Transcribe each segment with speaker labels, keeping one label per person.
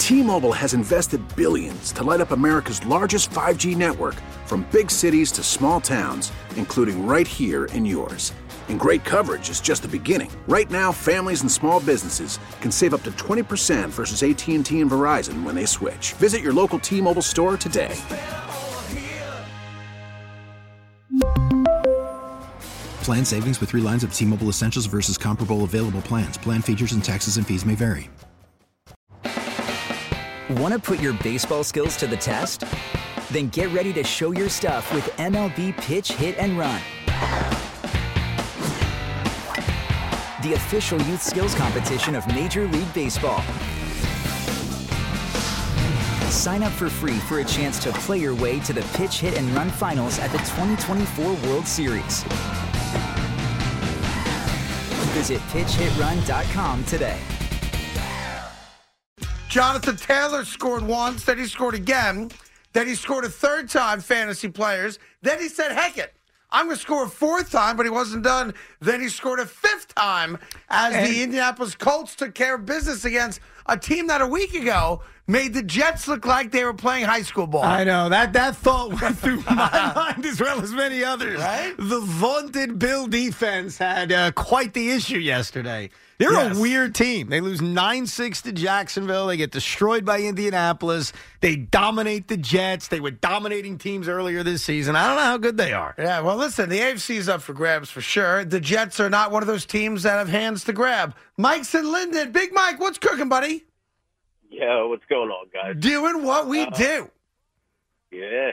Speaker 1: T-Mobile has invested billions to light up America's largest 5G network, from big cities to small towns, including right here in yours. And great coverage is just the beginning. Right now, families and small businesses can save up to 20% versus AT&T and Verizon when they switch. Visit your local T-Mobile store today.
Speaker 2: Plan savings with 3 lines of T-Mobile Essentials versus comparable available plans. Plan features and taxes and fees may vary.
Speaker 3: Want to put your baseball skills to the test? Then get ready to show your stuff with MLB Pitch, Hit, and Run. The official youth skills competition of Major League Baseball. Sign up for free for a chance to play your way to the Pitch, Hit, and Run finals at the 2024 World Series. Visit pitchhitrun.com today.
Speaker 4: Jonathan Taylor scored once, then he scored again, then he scored a third time, fantasy players. Then he said, heck it, I'm going to score a fourth time, but he wasn't done. Then he scored a fifth time as the Indianapolis Colts took care of business against a team that a week ago made the Jets look like they were playing high school ball.
Speaker 5: I know. That thought went through my mind as well as many others.
Speaker 4: Right?
Speaker 5: The vaunted Bill defense had quite the issue yesterday. They're a weird team. They lose 9-6 to Jacksonville. They get destroyed by Indianapolis. They dominate the Jets. They were dominating teams earlier this season. I don't know how good they are.
Speaker 4: Yeah, well, listen, the AFC is up for grabs for sure. The Jets are not one of those teams that have hands to grab. Mike's in Linden. Big Mike, what's cooking, buddy?
Speaker 6: Yeah, what's going on, guys?
Speaker 4: Doing what we do.
Speaker 6: Yeah.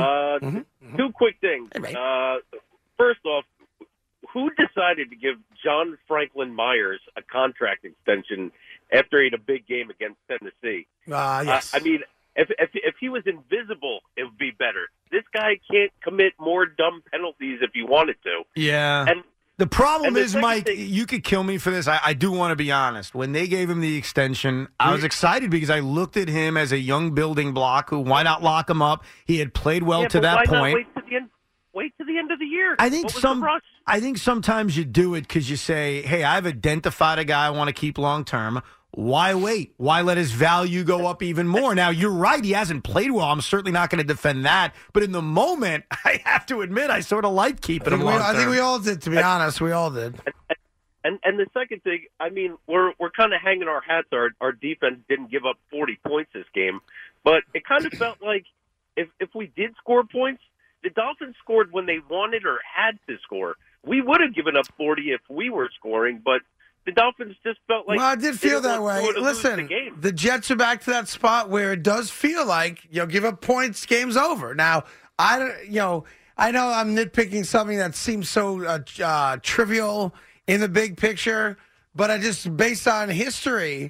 Speaker 6: Two quick things.
Speaker 4: Hey,
Speaker 6: first off, who decided to give John Franklin Myers a contract extension after he had a big game against Tennessee?
Speaker 4: Yes.
Speaker 6: I mean, if he was invisible, it would be better. This guy can't commit more dumb penalties if he wanted to.
Speaker 5: Yeah.
Speaker 6: And
Speaker 5: the problem
Speaker 6: the
Speaker 5: is, Mike,
Speaker 6: thing,
Speaker 5: you could kill me for this. I do want to be honest. When they gave him the extension, I was excited because I looked at him as a young building block who, why not lock him up? He had played well to that point.
Speaker 6: Wait to the end of the year.
Speaker 5: I think sometimes you do it because you say, hey, I've identified a guy I want to keep long term. Why wait? Why let his value go up even more? Now, you're right. He hasn't played well. I'm certainly not going to defend that. But in the moment, I have to admit, I sort of like keeping him long term.
Speaker 4: I think we all did, to be honest. We all did.
Speaker 6: And the second thing, I mean, we're kind of hanging our hats. Our defense didn't give up 40 points this game. But it kind of felt like if we did score points, the Dolphins scored when they wanted or had to score. We would have given up 40 if we were scoring, but the Dolphins just felt like...
Speaker 4: Well, I did feel that way. Listen, the Jets are back to that spot where it does feel like, give up points, game's over. Now, I know I'm nitpicking something that seems so trivial in the big picture, but I just, based on history,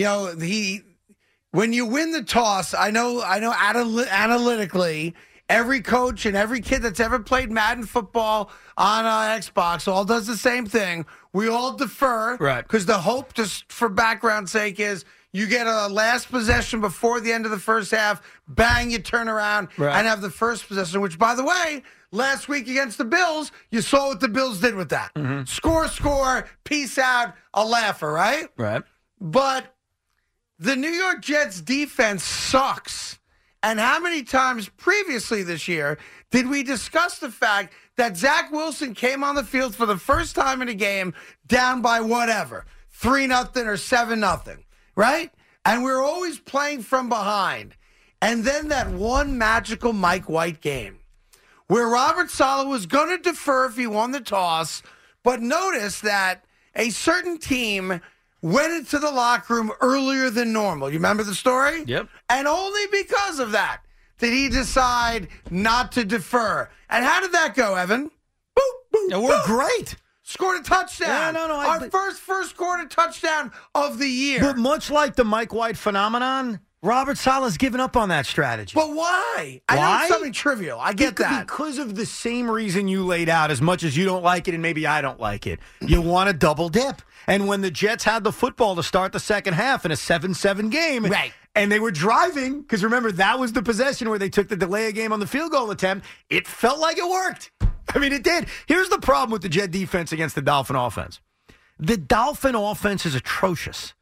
Speaker 4: when you win the toss, I know analytically... Every coach and every kid that's ever played Madden football on Xbox all does the same thing. We all defer.
Speaker 5: Right.
Speaker 4: Because the hope, just for background sake, is you get a last possession before the end of the first half, bang, you turn around and have the first possession, which, by the way, last week against the Bills, you saw what the Bills did with that. Mm-hmm. Score, peace out, a laugher, right?
Speaker 5: Right.
Speaker 4: But the New York Jets defense sucks. And how many times previously this year did we discuss the fact that Zach Wilson came on the field for the first time in a game down by whatever, 3-0 or 7-0, right? And we were always playing from behind. And then that one magical Mike White game where Robert Saleh was going to defer if he won the toss, but notice that a certain team went into the locker room earlier than normal. You remember the story?
Speaker 5: Yep.
Speaker 4: And only because of that did he decide not to defer. And how did that go, Evan? Boop, boop,
Speaker 5: Yeah, we're great.
Speaker 4: Scored a touchdown.
Speaker 5: Yeah, no,
Speaker 4: Our first quarter touchdown of the year.
Speaker 5: But much like the Mike White phenomenon, Robert Saleh's given up on that strategy.
Speaker 4: But why? I know it's something trivial. I get that.
Speaker 5: Because of the same reason you laid out, as much as you don't like it and maybe I don't like it. You want to double dip. And when the Jets had the football to start the second half in a 7-7 game,
Speaker 4: right,
Speaker 5: and they were driving, because remember, that was the possession where they took the delay of game on the field goal attempt, it felt like it worked. I mean, it did. Here's the problem with the Jet defense against the Dolphin offense. The Dolphin offense is atrocious.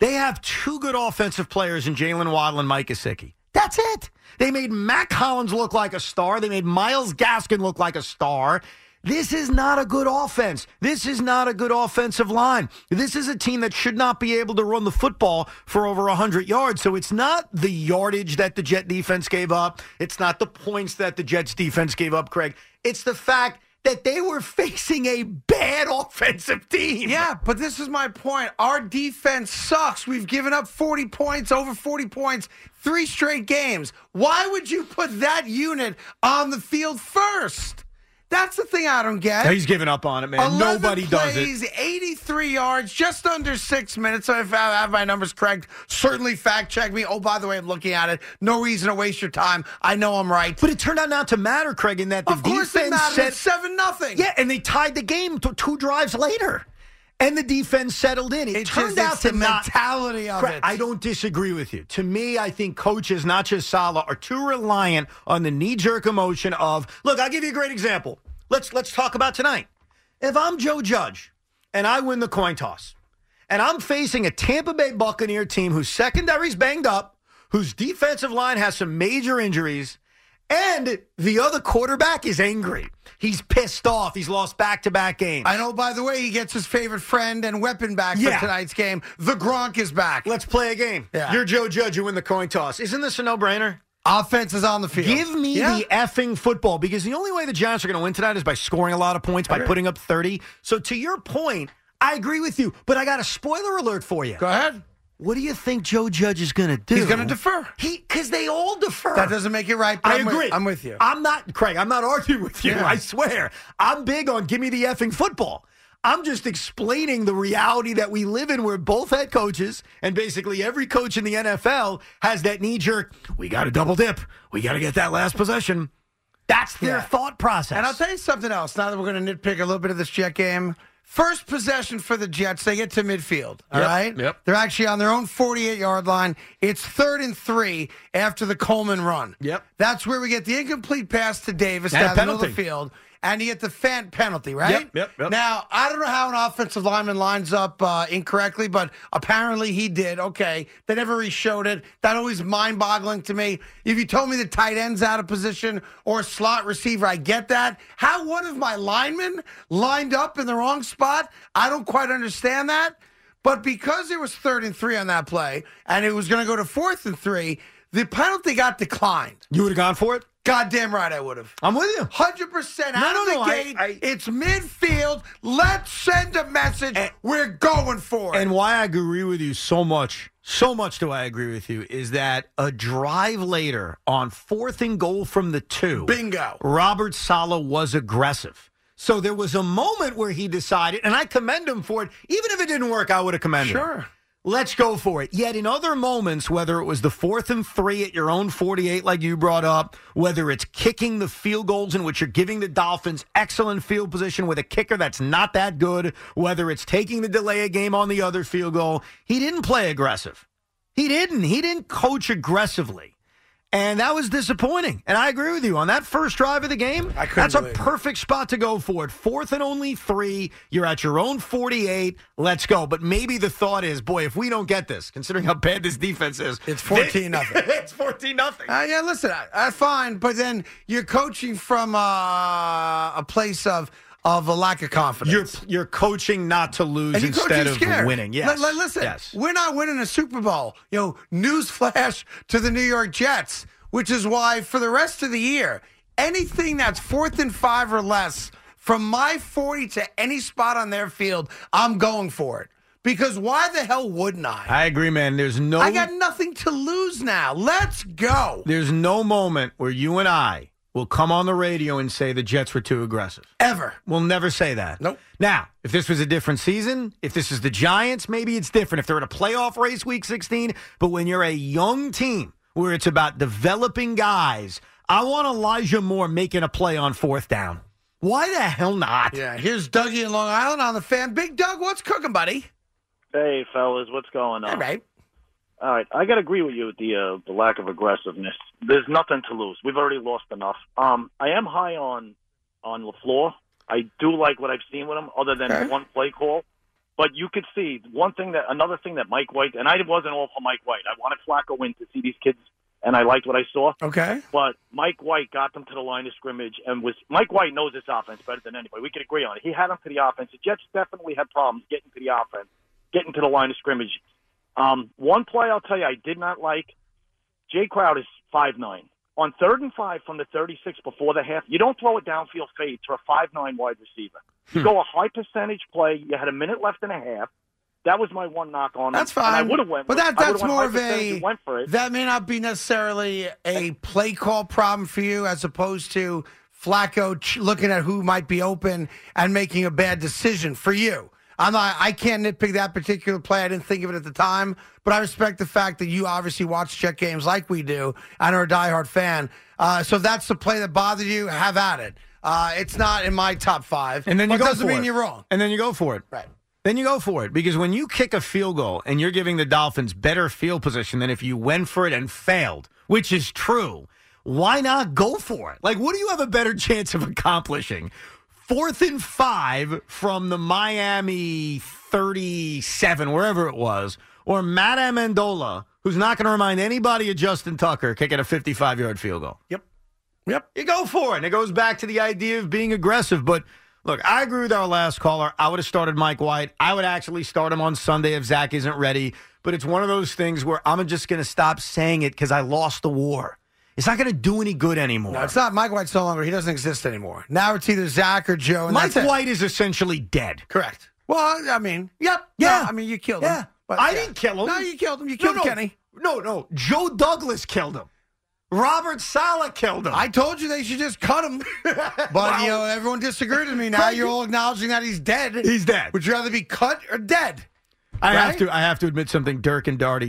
Speaker 5: They have two good offensive players in Jalen Waddle and Mike Gesicki. That's it. They made Matt Collins look like a star. They made Myles Gaskin look like a star. This is not a good offense. This is not a good offensive line. This is a team that should not be able to run the football for over 100 yards. So it's not the yardage that the Jet defense gave up. It's not the points that the Jets defense gave up, Craig. It's the fact that they were facing a bad offensive team.
Speaker 4: Yeah, but this is my point. Our defense sucks. We've given up 40 points, over 40 points, 3 straight games. Why would you put that unit on the field first? That's the thing I don't get.
Speaker 5: He's giving up on it, man. Nobody does it.
Speaker 4: 83 yards, just under 6 minutes. So if I have my numbers correct, certainly fact check me. Oh, by the way, I'm looking at it. No reason to waste your time. I know I'm right.
Speaker 5: But it turned out not to matter, Craig, in that the
Speaker 4: defense
Speaker 5: said
Speaker 4: 7-0.
Speaker 5: Yeah, and they tied the game 2 drives later. And the defense settled in. It turned out to
Speaker 4: the mentality of it.
Speaker 5: I don't disagree with you. To me, I think coaches, not just Saleh, are too reliant on the knee-jerk emotion of, look, I'll give you a great example. Let's talk about tonight. If I'm Joe Judge and I win the coin toss, and I'm facing a Tampa Bay Buccaneer team whose secondary's banged up, whose defensive line has some major injuries, and the other quarterback is angry. He's pissed off. He's lost back-to-back games.
Speaker 4: I know, by the way, he gets his favorite friend and weapon back for tonight's game. The Gronk is back.
Speaker 5: Let's play a game.
Speaker 4: Yeah.
Speaker 5: You're Joe Judge. You win the coin toss. Isn't this a no-brainer?
Speaker 4: Offense is on the field.
Speaker 5: Give me the effing football, because the only way the Giants are going to win tonight is by scoring a lot of points, by putting up 30. So to your point, I agree with you, but I got a spoiler alert for you.
Speaker 4: Go ahead.
Speaker 5: What do you think Joe Judge is going to do?
Speaker 4: He's going to defer.
Speaker 5: Because they all defer.
Speaker 4: That doesn't make it right.
Speaker 5: I agree.
Speaker 4: I'm with you.
Speaker 5: I'm not, Craig, I'm not arguing with you. Yeah. I swear. I'm big on give me the effing football. I'm just explaining the reality that we live in, where both head coaches and basically every coach in the NFL has that knee-jerk, we got to double dip. We got to get that last possession. That's their thought process.
Speaker 4: And I'll tell you something else. Now that we're going to nitpick a little bit of this Jet game, first possession for the Jets, they get to midfield, all right?
Speaker 5: Yep.
Speaker 4: They're actually on their own 48-yard line. It's 3rd and 3 after the Coleman run.
Speaker 5: Yep.
Speaker 4: That's where we get the incomplete pass to Davis down the middle of the field. And you get the Fant penalty, right?
Speaker 5: Yep.
Speaker 4: Now, I don't know how an offensive lineman lines up incorrectly, but apparently he did. Okay. They never re-showed it. That always mind-boggling to me. If you told me the tight end's out of position or a slot receiver, I get that. How one of my linemen lined up in the wrong spot, I don't quite understand that. But because it was 3rd and 3 on that play, and it was going to go to 4th and 3, the penalty got declined.
Speaker 5: You would have gone for it?
Speaker 4: Goddamn right I would have.
Speaker 5: I'm with you.
Speaker 4: 100% out of the gate. It's midfield. Let's send a message. We're going for it.
Speaker 5: And why I agree with you so much do I agree with you, is that a drive later on 4th and goal from the 2.
Speaker 4: Bingo.
Speaker 5: Robert Saleh was aggressive. So there was a moment where he decided, and I commend him for it. Even if it didn't work, I would have commended him.
Speaker 4: Sure.
Speaker 5: Let's go for it. Yet in other moments, whether it was the 4th and 3 at your own 48 like you brought up, whether it's kicking the field goals in which you're giving the Dolphins excellent field position with a kicker that's not that good, whether it's taking the delay of game on the other field goal, he didn't play aggressive. He didn't coach aggressively. And that was disappointing. And I agree with you. On that first drive of the game, that's a perfect spot to go for it. 4th and only 3. You're at your own 48. Let's go. But maybe the thought is, boy, if we don't get this, considering how bad this defense is.
Speaker 4: It's 14-0.
Speaker 5: It's 14-0.
Speaker 4: Yeah, listen, fine. But then you're coaching from a place of a lack of confidence.
Speaker 5: You're coaching not to lose instead of winning. Yes.
Speaker 4: Listen, we're not winning a Super Bowl. Newsflash to the New York Jets, which is why for the rest of the year, anything that's 4th and 5 or less from my 40 to any spot on their field, I'm going for it. Because why the hell wouldn't I?
Speaker 5: I agree, man.
Speaker 4: I got nothing to lose now. Let's go.
Speaker 5: There's no moment where you and I will come on the radio and say the Jets were too aggressive.
Speaker 4: Ever.
Speaker 5: We'll never say that.
Speaker 4: Nope.
Speaker 5: Now, if this was a different season, if this is the Giants, maybe it's different. If they're in a playoff race week 16, but when you're a young team where it's about developing guys, I want Elijah Moore making a play on 4th down. Why the hell not?
Speaker 4: Yeah, here's Dougie in Long Island on the Fan. Big Doug, what's cooking, buddy?
Speaker 7: Hey, fellas, what's going on?
Speaker 4: All right.
Speaker 7: All right, I got to agree with you with the lack of aggressiveness. There's nothing to lose. We've already lost enough. I am high on LaFleur. I do like what I've seen with him, other than one play call. But you could see another thing that Mike White, and I wasn't all for Mike White. I wanted Flacco in to see these kids, and I liked what I saw.
Speaker 4: Okay.
Speaker 7: But Mike White got them to the line of scrimmage, and Mike White knows this offense better than anybody. We could agree on it. He had them to the offense. The Jets definitely had problems getting to the offense, getting to the line of scrimmage. One play I'll tell you I did not like, Jay Crowd is 5'9". On 3rd and 5 from the 36 before the half, you don't throw a downfield fade to a 5'9" wide receiver. You go a high percentage play. You had a minute left and a half. That was my one knock on him.
Speaker 4: That's fine.
Speaker 7: And I would have went.
Speaker 4: But that's more of
Speaker 7: went for it.
Speaker 4: That may not be necessarily a play call problem for you, as opposed to Flacco looking at who might be open and making a bad decision for you. I can't nitpick that particular play. I didn't think of it at the time, but I respect the fact that you obviously watch Jet games like we do and are a diehard fan. So if that's the play that bothered you, have at it. It's not in my top 5.
Speaker 5: And then you go
Speaker 4: doesn't
Speaker 5: for
Speaker 4: mean
Speaker 5: it.
Speaker 4: you're wrong.
Speaker 5: And then you go for it.
Speaker 4: Right.
Speaker 5: Then you go for it, because when you kick a field goal and you're giving the Dolphins better field position than if you went for it and failed, which is true, why not go for it? Like, what do you have a better chance of accomplishing? 4th and 5 from the Miami 37, wherever it was, or Matt Amendola, who's not going to remind anybody of Justin Tucker, kicking a 55-yard field goal.
Speaker 4: Yep.
Speaker 5: You go for it. And it goes back to the idea of being aggressive. But, look, I agree with our last caller. I would have started Mike White. I would actually start him on Sunday if Zach isn't ready. But it's one of those things where I'm just going to stop saying it because I lost the war. It's not going to do any good anymore.
Speaker 4: No, it's not. Mike White's no longer. He doesn't exist anymore. Now it's either Zach or Joe. And
Speaker 5: Mike
Speaker 4: that's it.
Speaker 5: White is essentially dead.
Speaker 4: Correct. Well, I mean,
Speaker 5: Yep.
Speaker 4: Yeah.
Speaker 5: Yeah.
Speaker 4: I mean, you killed him.
Speaker 5: Yeah.
Speaker 4: But,
Speaker 5: I didn't kill him.
Speaker 4: No, you killed him. You killed Kenny.
Speaker 5: No. Joe Douglas killed him. Robert Saleh killed him.
Speaker 4: I told you they should just cut him. But, everyone disagreed with me. Now you're all acknowledging that he's dead.
Speaker 5: He's dead.
Speaker 4: Would you rather be cut or dead?
Speaker 5: I have to admit something, Dirk and Darty.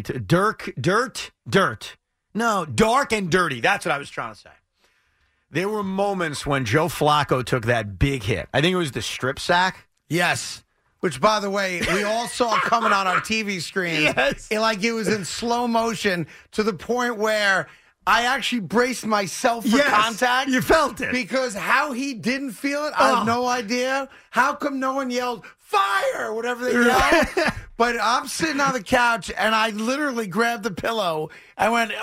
Speaker 5: Dirt. No, dark and dirty. That's what I was trying to say. There were moments when Joe Flacco took that big hit. I think it was the strip sack.
Speaker 4: Yes. Which, by the way, we all saw coming on our TV screens.
Speaker 5: Yes.
Speaker 4: Like it was in slow motion to the point where I actually braced myself for contact.
Speaker 5: You felt it.
Speaker 4: Because how he didn't feel it, I have no idea. How come no one yelled, fire, whatever they yelled? But I'm sitting on the couch, and I literally grabbed the pillow and went,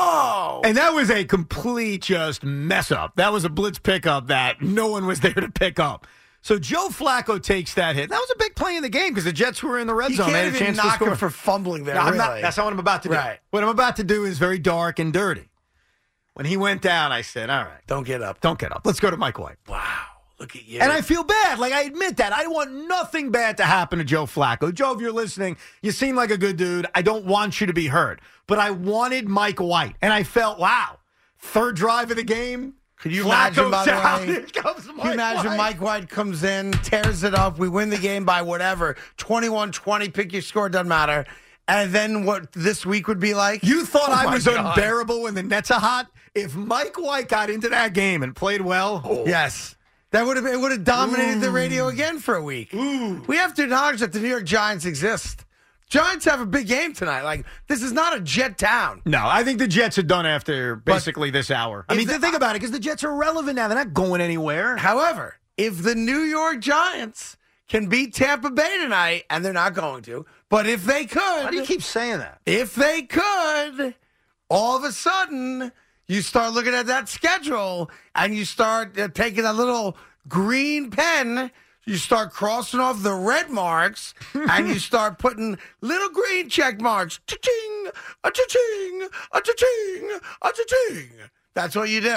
Speaker 4: oh!
Speaker 5: And that was a complete just mess up. That was a blitz pickup that no one was there to pick up. So Joe Flacco takes that hit. That was a big play in the game because the Jets were in the red zone.
Speaker 4: You
Speaker 5: They
Speaker 4: can't
Speaker 5: had a
Speaker 4: even
Speaker 5: chance to
Speaker 4: knock
Speaker 5: score.
Speaker 4: him for fumbling there,
Speaker 5: No,
Speaker 4: really.
Speaker 5: that's not what I'm about to do.
Speaker 4: Right.
Speaker 5: What I'm about to do is very dark and dirty. When he went down, I said, all right.
Speaker 4: Don't get up.
Speaker 5: Don't get up. Let's go to Mike White.
Speaker 4: Wow. Look at you.
Speaker 5: And I feel bad. Like, I admit that. I want nothing bad to happen to Joe Flacco. Joe, if you're listening, you seem like a good dude. I don't want you to be hurt. But I wanted Mike White. And I felt, wow, 3rd drive of the game.
Speaker 4: Could you
Speaker 5: Flacco's
Speaker 4: imagine, by the
Speaker 5: out.
Speaker 4: way?
Speaker 5: Here comes
Speaker 4: Can you imagine
Speaker 5: White.
Speaker 4: Mike White comes in, tears it up, we win the game by whatever, 21-20, pick your score, doesn't matter. And then what this week would be like?
Speaker 5: You thought
Speaker 4: Oh
Speaker 5: I
Speaker 4: my
Speaker 5: was
Speaker 4: God.
Speaker 5: unbearable when the Nets are hot? If Mike White got into that game and played well,
Speaker 4: Yes. It would have dominated the radio again for a week. We have to acknowledge that the New York Giants exist. Giants have a big game tonight. Like, this is not a Jet town.
Speaker 5: No, I think the Jets are done after basically this hour. I mean, think about it, because the Jets are relevant now. They're not going anywhere.
Speaker 4: However, if the New York Giants can beat Tampa Bay tonight, and they're not going to, but if they could.
Speaker 5: Why do you keep saying that?
Speaker 4: If they could, all of a sudden, you start looking at that schedule and you start taking a little green pen, you start crossing off the red marks, and you start putting little green check marks. Cha-ching, a cha-ching, a cha-ching, a cha-ching. That's what you do.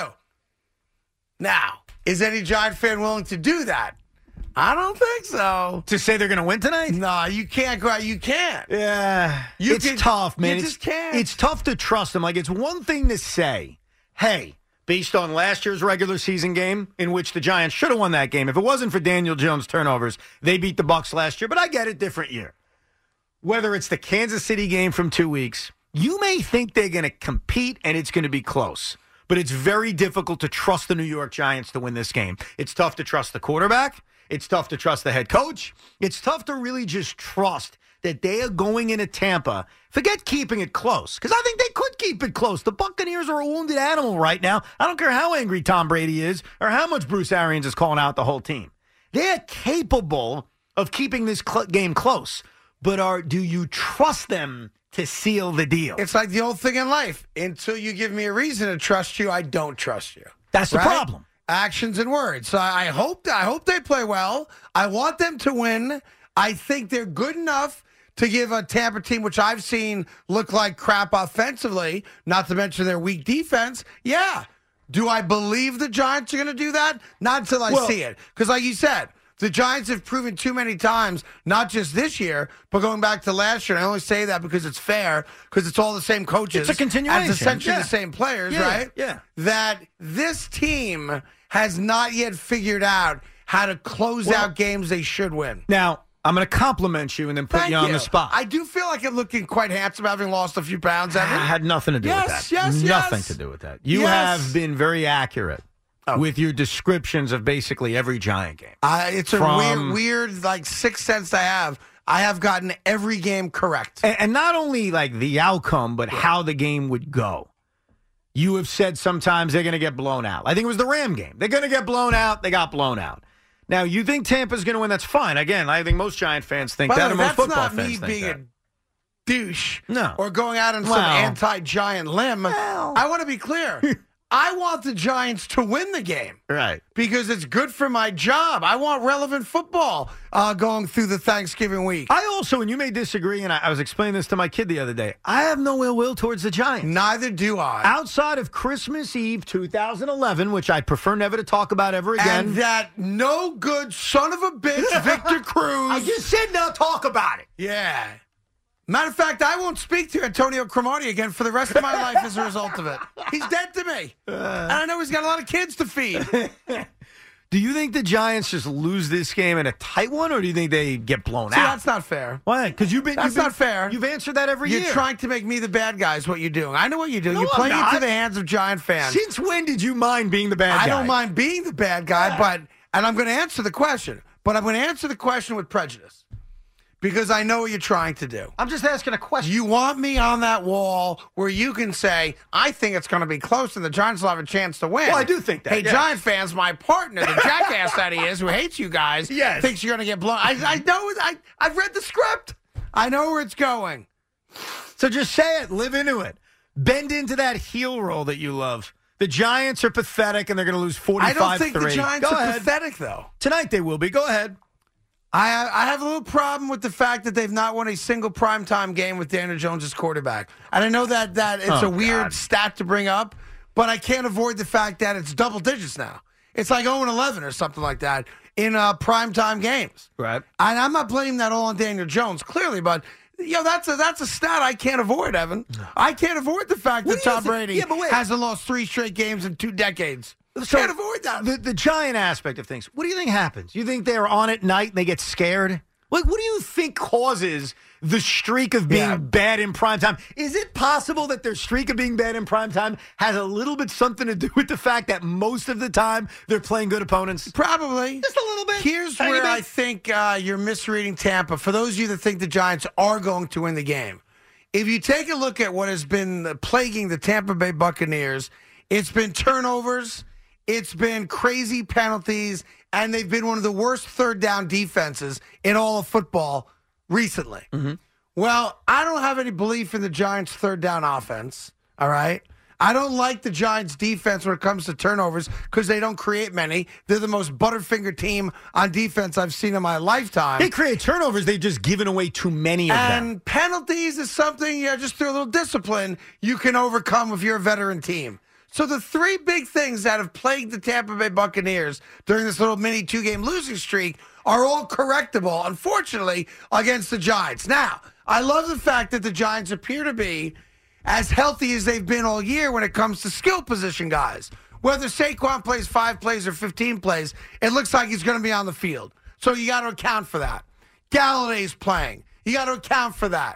Speaker 4: Now, is any Giant fan willing to do that? I don't think so.
Speaker 5: To say they're going to win tonight?
Speaker 4: No, you can't go out. You can't.
Speaker 5: Yeah.
Speaker 4: You
Speaker 5: it's
Speaker 4: can-
Speaker 5: tough, man.
Speaker 4: you just can't.
Speaker 5: It's tough to trust them. Like, it's one thing to say, hey, based on last year's regular season game, in which the Giants should have won that game. If it wasn't for Daniel Jones' turnovers, they beat the Bucs last year. But I get it, different year. Whether it's the Kansas City game from 2 weeks, you may think they're going to compete and it's going to be close. But it's very difficult to trust the New York Giants to win this game. It's tough to trust the quarterback. It's tough to trust the head coach. It's tough to really just trust that they are going into Tampa. Forget keeping it close, because I think they could keep it close. The Buccaneers are a wounded animal right now. I don't care how angry Tom Brady is or how much Bruce Arians is calling out the whole team. They're capable of keeping this game close. But do you trust them to seal the deal?
Speaker 4: It's like the old thing in life. Until you give me a reason to trust you, I don't trust you.
Speaker 5: That's the problem.
Speaker 4: Actions and words. So I hope they play well. I want them to win. I think they're good enough to give a Tampa team, which I've seen look like crap offensively, not to mention their weak defense. Yeah. Do I believe the Giants are going to do that? Not until I see it. Because like you said, the Giants have proven too many times, not just this year, but going back to last year. And I only say that because it's fair, because it's all the same coaches.
Speaker 5: It's a continuation.
Speaker 4: And it's essentially the same players, right?
Speaker 5: Yeah.
Speaker 4: That this team has not yet figured out how to close out games they should win.
Speaker 5: Now, I'm going to compliment you and then put you on the spot.
Speaker 4: I do feel like I'm looking quite handsome, having lost a few pounds.
Speaker 5: It had nothing to do with that. Nothing to do with that. You have been very accurate with your descriptions of basically every Giant game.
Speaker 4: It's a weird, like, sixth sense I have. I have gotten every game correct.
Speaker 5: And not only, like, the outcome, but how the game would go. You have said sometimes they're going to get blown out. I think it was the Ram game. They're going to get blown out. They got blown out. Now, you think Tampa's going to win, that's fine. Again, I think most Giant fans think that, and most football fans think that. That's not me being a
Speaker 4: douche
Speaker 5: no.
Speaker 4: or going out on some anti-Giant limb. I want to be clear. I want the Giants to win the game.
Speaker 5: Right.
Speaker 4: Because it's good for my job. I want relevant football going through the Thanksgiving week.
Speaker 5: I also, and you may disagree, and I was explaining this to my kid the other day, I have no ill will towards the Giants.
Speaker 4: Neither do I.
Speaker 5: Outside of Christmas Eve 2011, which I'd prefer never to talk about ever again.
Speaker 4: And that no good son of a bitch, Victor Cruz.
Speaker 5: I just said not talk about it.
Speaker 4: Yeah. Matter of fact, I won't speak to Antonio Cromartie again for the rest of my life as a result of it. He's dead to me. And I know he's got a lot of kids to feed.
Speaker 5: Do you think the Giants just lose this game in a tight one, or do you think they get blown out?
Speaker 4: That's not fair.
Speaker 5: Why? Because
Speaker 4: That's not fair.
Speaker 5: You've answered that every year.
Speaker 4: You're trying to make me the bad guy is what you're doing. I know what you're doing. You're playing into the hands of Giant fans.
Speaker 5: Since when did you mind being the bad guy?
Speaker 4: I don't mind being the bad guy, and I'm going to answer the question. But I'm going to answer the question with prejudice. Because I know what you're trying to do.
Speaker 5: I'm just asking a question.
Speaker 4: You want me on that wall where you can say, I think it's going to be close and the Giants will have a chance to win.
Speaker 5: Well, I do think that.
Speaker 4: Hey, Giant fans, my partner, the jackass that he is, who hates you guys, thinks you're going to get blown. I know. I've read the script. I know where it's going.
Speaker 5: So just say it. Live into it. Bend into that heel roll that you love. The Giants are pathetic and they're going to lose 45-3.
Speaker 4: I don't think the Giants are pathetic, though.
Speaker 5: Tonight they will be. Go ahead.
Speaker 4: I have a little problem with the fact that they've not won a single primetime game with Daniel Jones as quarterback. And I know that it's a weird stat to bring up, but I can't avoid the fact that it's double digits now. It's like 0-11 or something like that in primetime games.
Speaker 5: Right.
Speaker 4: And I'm not blaming that all on Daniel Jones, clearly, but that's a stat I can't avoid, Evan. I can't avoid the fact that Tom Brady hasn't lost 3 straight games in 2 decades. So can't avoid that.
Speaker 5: The Giant aspect of things. What do you think happens? You think they're on at night and they get scared? Like, what do you think causes the streak of being bad in primetime? Is it possible that their streak of being bad in primetime has a little bit something to do with the fact that most of the time they're playing good opponents?
Speaker 4: Probably.
Speaker 5: Just a little bit.
Speaker 4: Here's where I think you're misreading Tampa. For those of you that think the Giants are going to win the game, if you take a look at what has been plaguing the Tampa Bay Buccaneers, it's been turnovers. It's been crazy penalties, and they've been one of the worst third down defenses in all of football recently. Mm-hmm. Well, I don't have any belief in the Giants' third down offense, all right? I don't like the Giants' defense when it comes to turnovers because they don't create many. They're the most butterfinger team on defense I've seen in my lifetime.
Speaker 5: They create turnovers. They've just given away too many of them.
Speaker 4: And penalties is something, just through a little discipline, you can overcome if you're a veteran team. So the 3 big things that have plagued the Tampa Bay Buccaneers during this little mini 2-game losing streak are all correctable, unfortunately, against the Giants. Now, I love the fact that the Giants appear to be as healthy as they've been all year when it comes to skill position guys. Whether Saquon plays 5 plays or 15 plays, it looks like he's going to be on the field. So you got to account for that. Galladay's playing. You got to account for that.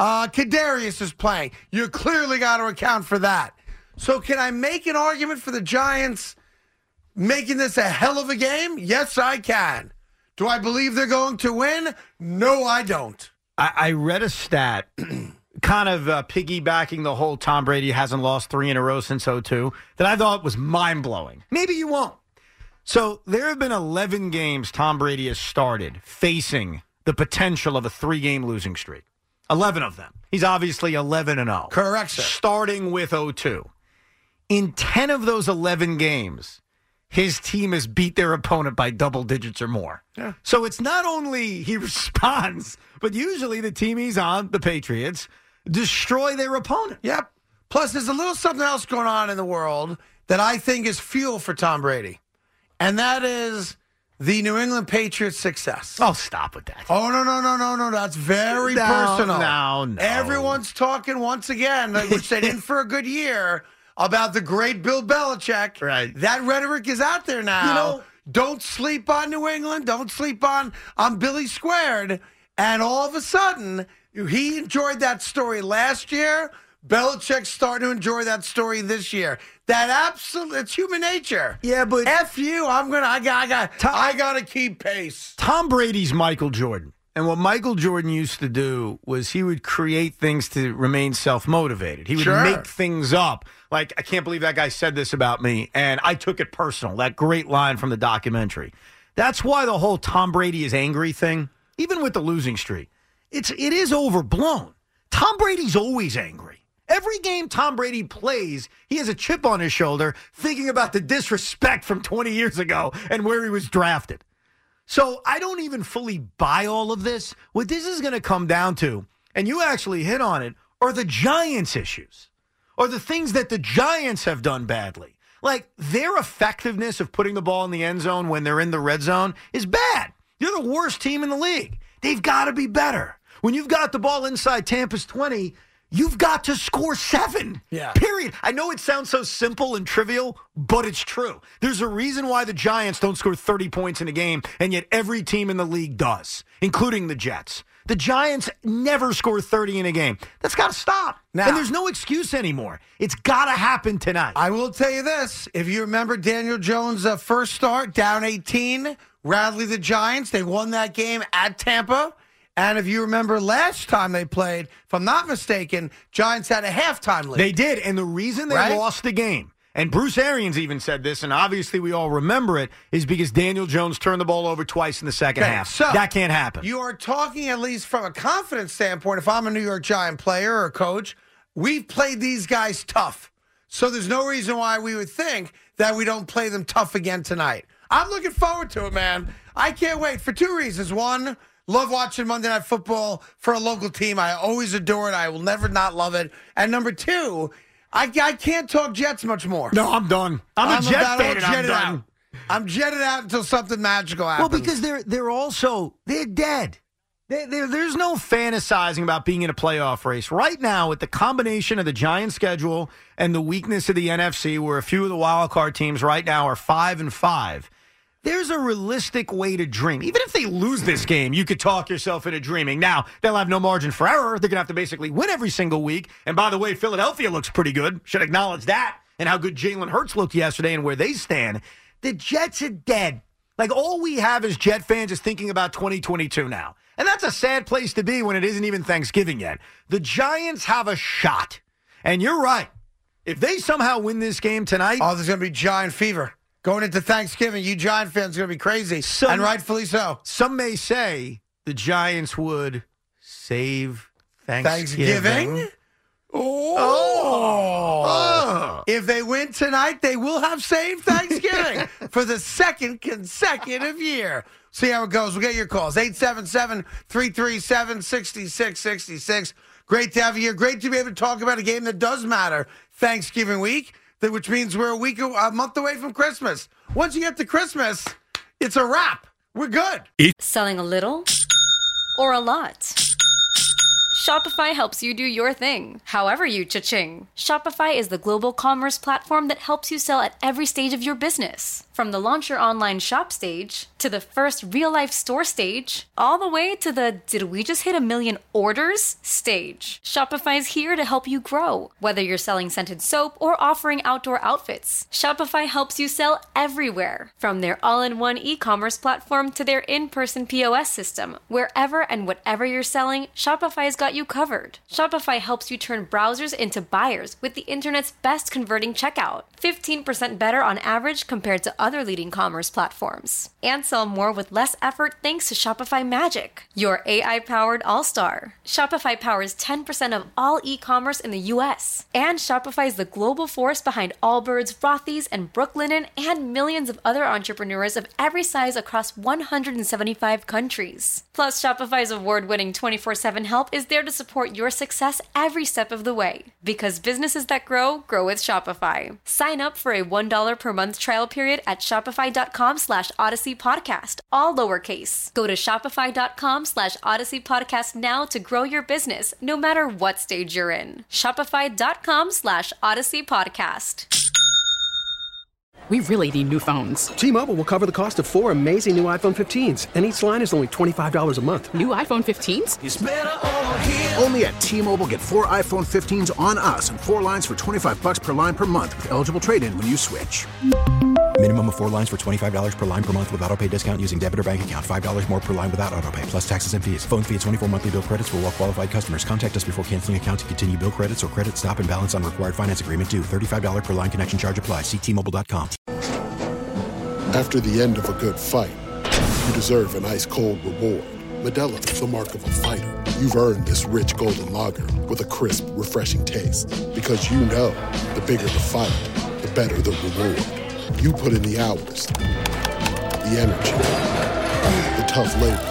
Speaker 4: Kadarius is playing. You clearly got to account for that. So can I make an argument for the Giants making this a hell of a game? Yes, I can. Do I believe they're going to win? No, I don't.
Speaker 5: I read a stat kind of piggybacking the whole Tom Brady hasn't lost 3 in a row since 2002 that I thought was mind-blowing. Maybe you won't. So there have been 11 games Tom Brady has started facing the potential of a 3-game losing streak. 11 of them. He's obviously 11-0.
Speaker 4: Correct, sir.
Speaker 5: Starting with 0-2. In 10 of those 11 games, his team has beat their opponent by double digits or more.
Speaker 4: Yeah.
Speaker 5: So it's not only he responds, but usually the team he's on, the Patriots, destroy their opponent.
Speaker 4: Yep. Plus, there's a little something else going on in the world that I think is fuel for Tom Brady. And that is the New England Patriots' success.
Speaker 5: Oh, stop with that.
Speaker 4: Oh, no. That's very personal.
Speaker 5: No.
Speaker 4: Everyone's talking once again, which they didn't for a good year, about the great Bill Belichick.
Speaker 5: Right.
Speaker 4: That rhetoric is out there now.
Speaker 5: You know,
Speaker 4: don't sleep on New England. Don't sleep on Billy Squared. And all of a sudden, he enjoyed that story last year. Belichick's starting to enjoy that story this year. It's human nature.
Speaker 5: Yeah, but
Speaker 4: F you, I got to keep pace.
Speaker 5: Tom Brady's Michael Jordan. And what Michael Jordan used to do was he would create things to remain self-motivated. He would make things up. Like, I can't believe that guy said this about me, and I took it personal. That great line from the documentary. That's why the whole Tom Brady is angry thing, even with the losing streak, it is overblown. Tom Brady's always angry. Every game Tom Brady plays, he has a chip on his shoulder thinking about the disrespect from 20 years ago and where he was drafted. So I don't even fully buy all of this. What this is going to come down to, and you actually hit on it, are the Giants' issues, or the things that the Giants have done badly. Like, their effectiveness of putting the ball in the end zone when they're in the red zone is bad. They're the worst team in the league. They've got to be better. When you've got the ball inside Tampa's 20, you've got to score 7.
Speaker 4: Yeah.
Speaker 5: Period. I know it sounds so simple and trivial, but it's true. There's a reason why the Giants don't score 30 points in a game, and yet every team in the league does, including the Jets. The Giants never score 30 in a game. That's got to stop.
Speaker 4: Now,
Speaker 5: and there's no excuse anymore. It's got to happen tonight.
Speaker 4: I will tell you this. If you remember Daniel Jones' first start, down 18, rallied the Giants. They won that game at Tampa. And if you remember last time they played, if I'm not mistaken, Giants had a halftime lead.
Speaker 5: They did, and the reason they lost the game, and Bruce Arians even said this, and obviously we all remember it, is because Daniel Jones turned the ball over twice in the second half.
Speaker 4: So
Speaker 5: that can't happen.
Speaker 4: You are talking, at least from a confidence standpoint, if I'm a New York Giant player or coach, we've played these guys tough. So there's no reason why we would think that we don't play them tough again tonight. I'm looking forward to it, man. I can't wait for 2 reasons. One, love watching Monday Night Football for a local team. I always adore it. I will never not love it. And number 2, I can't talk Jets much more.
Speaker 5: No, I'm done. I'm a Jet fan, and I'm done.
Speaker 4: I'm jetted out until something magical happens.
Speaker 5: Well, because they're dead. There's no fantasizing about being in a playoff race. Right now, with the combination of the Giants' schedule and the weakness of the NFC, where a few of the wild card teams right now are 5-5, there's a realistic way to dream. Even if they lose this game, you could talk yourself into dreaming. Now, they'll have no margin for error. They're going to have to basically win every single week. And by the way, Philadelphia looks pretty good. Should acknowledge that. And how good Jalen Hurts looked yesterday and where they stand. The Jets are dead. Like, all we have as Jet fans is thinking about 2022 now. And that's a sad place to be when it isn't even Thanksgiving yet. The Giants have a shot. And you're right. If they somehow win this game tonight.
Speaker 4: Oh, there's going to be Giant fever. Going into Thanksgiving, you Giant fans are going to be crazy, and rightfully so.
Speaker 5: Some may say the Giants would save Thanksgiving.
Speaker 4: Oh. If they win tonight, they will have saved Thanksgiving for the second consecutive year. See how it goes. We'll get your calls. 877-337-6666. Great to have you here. Great to be able to talk about a game that does matter, Thanksgiving week, which means we're a month away from Christmas. Once you get to Christmas, it's a wrap. We're good.
Speaker 8: Selling a little or a lot? Shopify helps you do your thing, however you cha-ching. Shopify is the global commerce platform that helps you sell at every stage of your business. From the launch your online shop stage, to the first real-life store stage, all the way to the did we just hit 1 million orders stage. Shopify's here to help you grow. Whether you're selling scented soap or offering outdoor outfits, Shopify helps you sell everywhere. From their all-in-one e-commerce platform to their in-person POS system. Wherever and whatever you're selling, Shopify's got you covered. Shopify helps you turn browsers into buyers with the internet's best converting checkout. 15% better on average compared to other leading commerce platforms. And sell more with less effort thanks to Shopify Magic, your AI-powered all-star. Shopify powers 10% of all e-commerce in the U.S. And Shopify is the global force behind Allbirds, Rothy's, and Brooklinen, and millions of other entrepreneurs of every size across 175 countries. Plus, Shopify's award-winning 24/7 help is there to support your success every step of the way. Because businesses that grow with Shopify. Sign up for a $1 per month trial period at shopify.com/Odyssey Podcast, all lowercase. Go to shopify.com/Odyssey Podcast now to grow your business, no matter what stage you're in. Shopify.com/Odyssey Podcast.
Speaker 9: We really need new phones.
Speaker 10: T-Mobile will cover the cost of 4 amazing new iPhone 15s, and each line is only $25 a month.
Speaker 9: New iPhone 15s?
Speaker 1: It's better over here. Only at T-Mobile, get 4 iPhone 15s on us and 4 lines for $25 per line per month with eligible trade-in when you switch.
Speaker 2: Minimum of 4 lines for $25 per line per month with autopay discount using debit or bank account. $5 more per line without autopay, plus taxes and fees. Phone fee at 24 monthly bill credits for well-qualified customers. Contact us before canceling account to continue bill credits or credit stop and balance on required finance agreement due. $35 per line connection charge applies. See T-Mobile.com.
Speaker 11: After the end of a good fight, you deserve an ice-cold reward. Modelo is the mark of a fighter. You've earned this rich golden lager with a crisp, refreshing taste. Because you know, the bigger the fight, the better the reward. You put in the hours, the energy, the tough labor.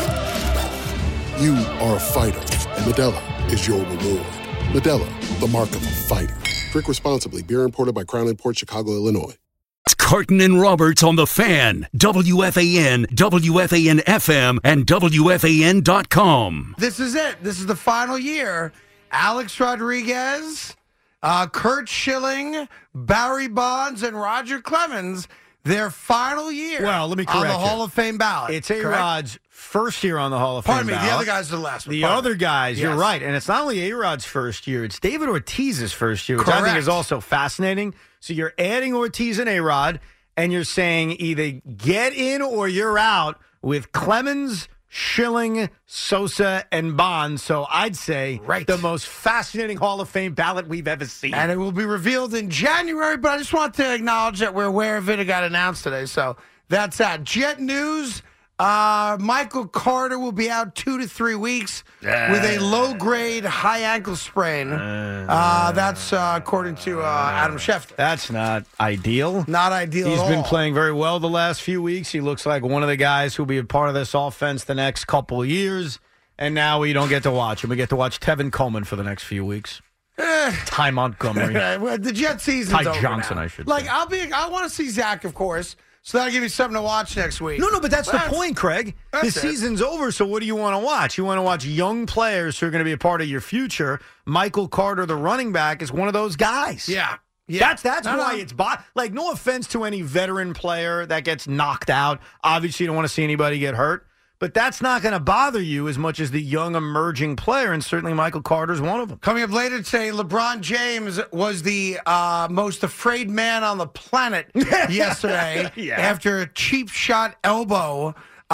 Speaker 11: You are a fighter, and Modelo is your reward. Modelo, the mark of a fighter. Drink responsibly. Beer imported by Crown Imports, Chicago, Illinois.
Speaker 12: Carton and Roberts on The Fan, WFAN, WFAN-FM, and WFAN.com.
Speaker 4: This is it. This is the final year. Alex Rodriguez, Curt Schilling, Barry Bonds, and Roger Clemens, their final year
Speaker 5: well, let me correct
Speaker 4: on the
Speaker 5: you.
Speaker 4: Hall of Fame ballot.
Speaker 5: It's A-Rod's first year on the Hall of
Speaker 4: Pardon
Speaker 5: Fame
Speaker 4: me,
Speaker 5: ballot.
Speaker 4: the other guys are the last one.
Speaker 5: The
Speaker 4: Pardon
Speaker 5: other
Speaker 4: me.
Speaker 5: guys,
Speaker 4: Yes.
Speaker 5: you're right. And it's not only A-Rod's first year, it's David Ortiz's first year, which I think
Speaker 4: Correct.
Speaker 5: is also fascinating. So you're adding Ortiz and A-Rod, and you're saying either get in or you're out with Clemens, Schilling, Sosa, and Bonds. So I'd say the most fascinating Hall of Fame ballot we've ever seen.
Speaker 4: And it will be revealed in January, but I just want to acknowledge that we're aware of it. It got announced today, so that's that. Jet news, Michael Carter will be out 2 to 3 weeks with a low-grade high ankle sprain. That's according to Adam Schefter.
Speaker 5: That's not ideal.
Speaker 4: Not ideal
Speaker 5: He's
Speaker 4: at
Speaker 5: been
Speaker 4: all.
Speaker 5: playing very well the last few weeks. He looks like one of the guys who'll be a part of this offense the next couple of years. And now we don't get to watch him. We get to watch Tevin Coleman for the next few weeks. Ty Montgomery.
Speaker 4: Well, the Jet season's
Speaker 5: Ty
Speaker 4: over
Speaker 5: Johnson,
Speaker 4: now.
Speaker 5: I should
Speaker 4: like,
Speaker 5: say.
Speaker 4: I want to see Zach, of course, so that'll give you something to watch next week.
Speaker 5: No, but that's the point, Craig. The
Speaker 4: that's it.
Speaker 5: season's over, so what do you want to watch? You want to watch young players who are going to be a part of your future. Michael Carter, the running back, is one of those guys.
Speaker 4: Yeah. Yeah.
Speaker 5: That's why it's like, no offense to any veteran player that gets knocked out. Obviously, you don't want to see anybody get hurt. But that's not going to bother you as much as the young emerging player, and certainly Michael Carter's one of them.
Speaker 4: Coming up later today, LeBron James was the most afraid man on the planet yesterday after a cheap shot elbow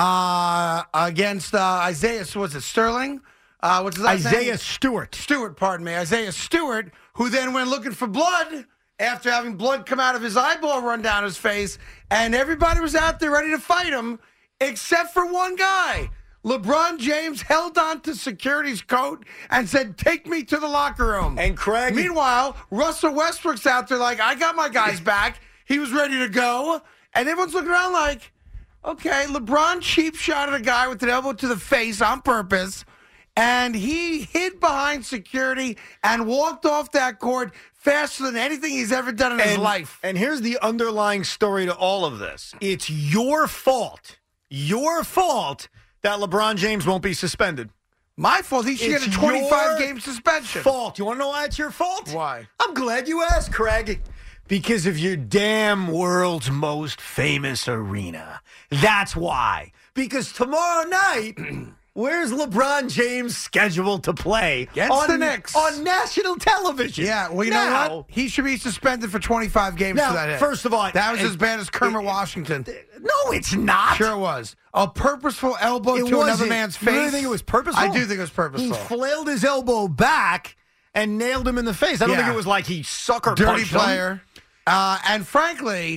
Speaker 4: against Isaiah. Was it Sterling? What's his last name?
Speaker 5: Isaiah Stewart.
Speaker 4: Stewart, pardon me. Isaiah Stewart, who then went looking for blood after having blood come out of his eyeball run down his face, and everybody was out there ready to fight him. Except for one guy. LeBron James held on to security's coat and said, take me to the locker room.
Speaker 5: And Craig.
Speaker 4: Meanwhile, Russell Westbrook's out there like, I got my guys back. He was ready to go. And everyone's looking around like, okay, LeBron cheap shot at a guy with an elbow to the face on purpose. And he hid behind security and walked off that court faster than anything he's ever done in his life.
Speaker 5: And here's the underlying story to all of this. It's your fault. Your fault that LeBron James won't be suspended.
Speaker 4: My fault. He should get a 25-game suspension.
Speaker 5: Fault. You want to know why it's your fault?
Speaker 4: Why?
Speaker 5: I'm glad you asked, Craig. Because of your damn world's most famous arena. That's why. Because tomorrow night, where's LeBron James scheduled to play?
Speaker 4: Against the Knicks.
Speaker 5: On national television.
Speaker 4: Yeah, well, you know what? He should be suspended for 25 games
Speaker 5: Now,
Speaker 4: for that hit.
Speaker 5: first of all,
Speaker 4: that was as bad as Kermit Washington.
Speaker 5: No, it's not.
Speaker 4: Sure it was. A purposeful elbow to another man's face.
Speaker 5: You really think it was purposeful?
Speaker 4: I do think it was purposeful.
Speaker 5: He flailed his elbow back and nailed him in the face. I don't think it was like he sucker
Speaker 4: Dirty
Speaker 5: punched him.
Speaker 4: player. And frankly,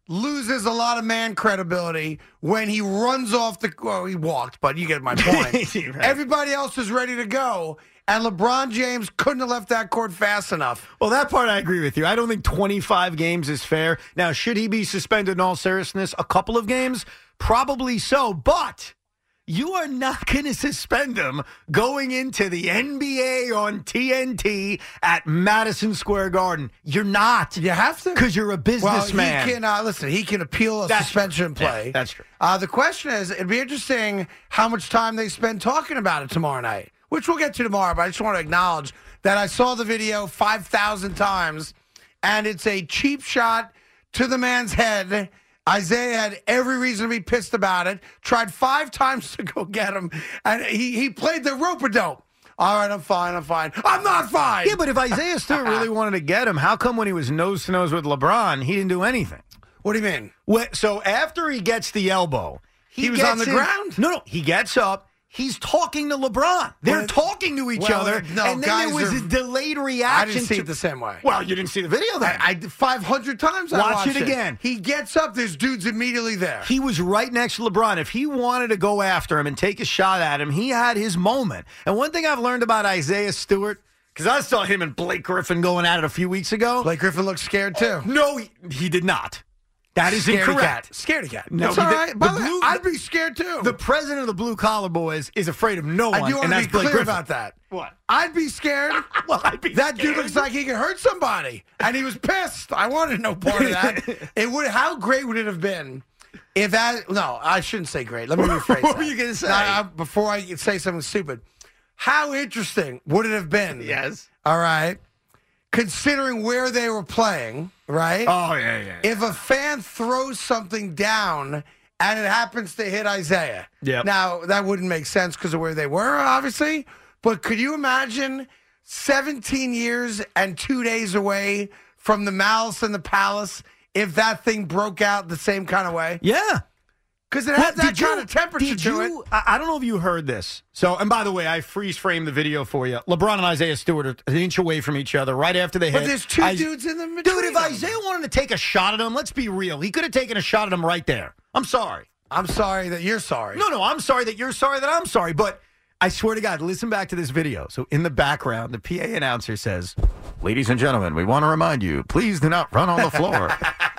Speaker 4: loses a lot of man credibility when he runs off the. Well, he walked, but you get my point.
Speaker 5: Right.
Speaker 4: Everybody else is ready to go, and LeBron James couldn't have left that court fast enough.
Speaker 5: Well, that part I agree with you. I don't think 25 games is fair. Now, should he be suspended in all seriousness? A couple of games? Probably so, but you are not going to suspend him going into the NBA on TNT at Madison Square Garden. You're not.
Speaker 4: You have to.
Speaker 5: Because you're a businessman.
Speaker 4: Well, he can appeal a suspension play.
Speaker 5: Yeah, that's true.
Speaker 4: The question is, it'd be interesting how much time they spend talking about it tomorrow night, which we'll get to tomorrow, but I just want to acknowledge that I saw the video 5,000 times, and it's a cheap shot to the man's head. Isaiah had every reason to be pissed about it, tried 5 times to go get him, and he played the rope-a-dope. All right, I'm fine. I'm not fine.
Speaker 5: Yeah, but if Isaiah Stewart really wanted to get him, how come when he was nose-to-nose with LeBron, he didn't do anything?
Speaker 4: What do you mean?
Speaker 5: So after he gets the elbow,
Speaker 4: he was on the ground?
Speaker 5: No, he gets up. He's talking to LeBron. They're talking to each other.
Speaker 4: No,
Speaker 5: and then there was a delayed reaction.
Speaker 4: I didn't see it the same way.
Speaker 5: Well, you didn't see the video then.
Speaker 4: I 500 times I
Speaker 5: watched
Speaker 4: watched
Speaker 5: it again.
Speaker 4: He gets up. There's dudes immediately there.
Speaker 5: He was right next to LeBron. If he wanted to go after him and take a shot at him, he had his moment. And one thing I've learned about Isaiah Stewart, because I saw him and Blake Griffin going at it a few weeks ago.
Speaker 4: Blake Griffin looked scared too.
Speaker 5: No, he did not. That is incorrect.
Speaker 4: Scaredy cat.
Speaker 5: No,
Speaker 4: it's all right. By the way, I'd be scared too.
Speaker 5: The president of the Blue Collar Boys is afraid of no one.
Speaker 4: I do want to be clear about that.
Speaker 5: What?
Speaker 4: I'd be scared.
Speaker 5: Well, I'd be
Speaker 4: that
Speaker 5: scared.
Speaker 4: Dude looks like he could hurt somebody, and he was pissed. I wanted no part of that. It would. How great would it have been if that? No, I shouldn't say great. Let me rephrase
Speaker 5: What
Speaker 4: that.
Speaker 5: were you going to say?
Speaker 4: Before I say something stupid, how interesting would it have been?
Speaker 5: Yes.
Speaker 4: All right. Considering where they were playing, right?
Speaker 5: Oh, yeah.
Speaker 4: If a fan throws something down and it happens to hit Isaiah.
Speaker 5: Yep.
Speaker 4: Now, that wouldn't make sense because of where they were, obviously. But could you imagine 17 years and 2 days away from the Malice in the Palace if that thing broke out the same kind of way?
Speaker 5: Yeah.
Speaker 4: Because it had that kind of temperature to it.
Speaker 5: I don't know if you heard this. So, and by the way, I freeze-framed the video for you. LeBron and Isaiah Stewart are an inch away from each other right after they hit.
Speaker 4: But there's two dudes in the middle.
Speaker 5: Dude, if Isaiah wanted to take a shot at him, let's be real. He could have taken a shot at him right there. I'm sorry.
Speaker 4: I'm sorry that you're sorry.
Speaker 5: No, I'm sorry that you're sorry that I'm sorry. But I swear to God, listen back to this video. So in the background, the PA announcer says, "Ladies and gentlemen, we want to remind you, please do not run on the floor."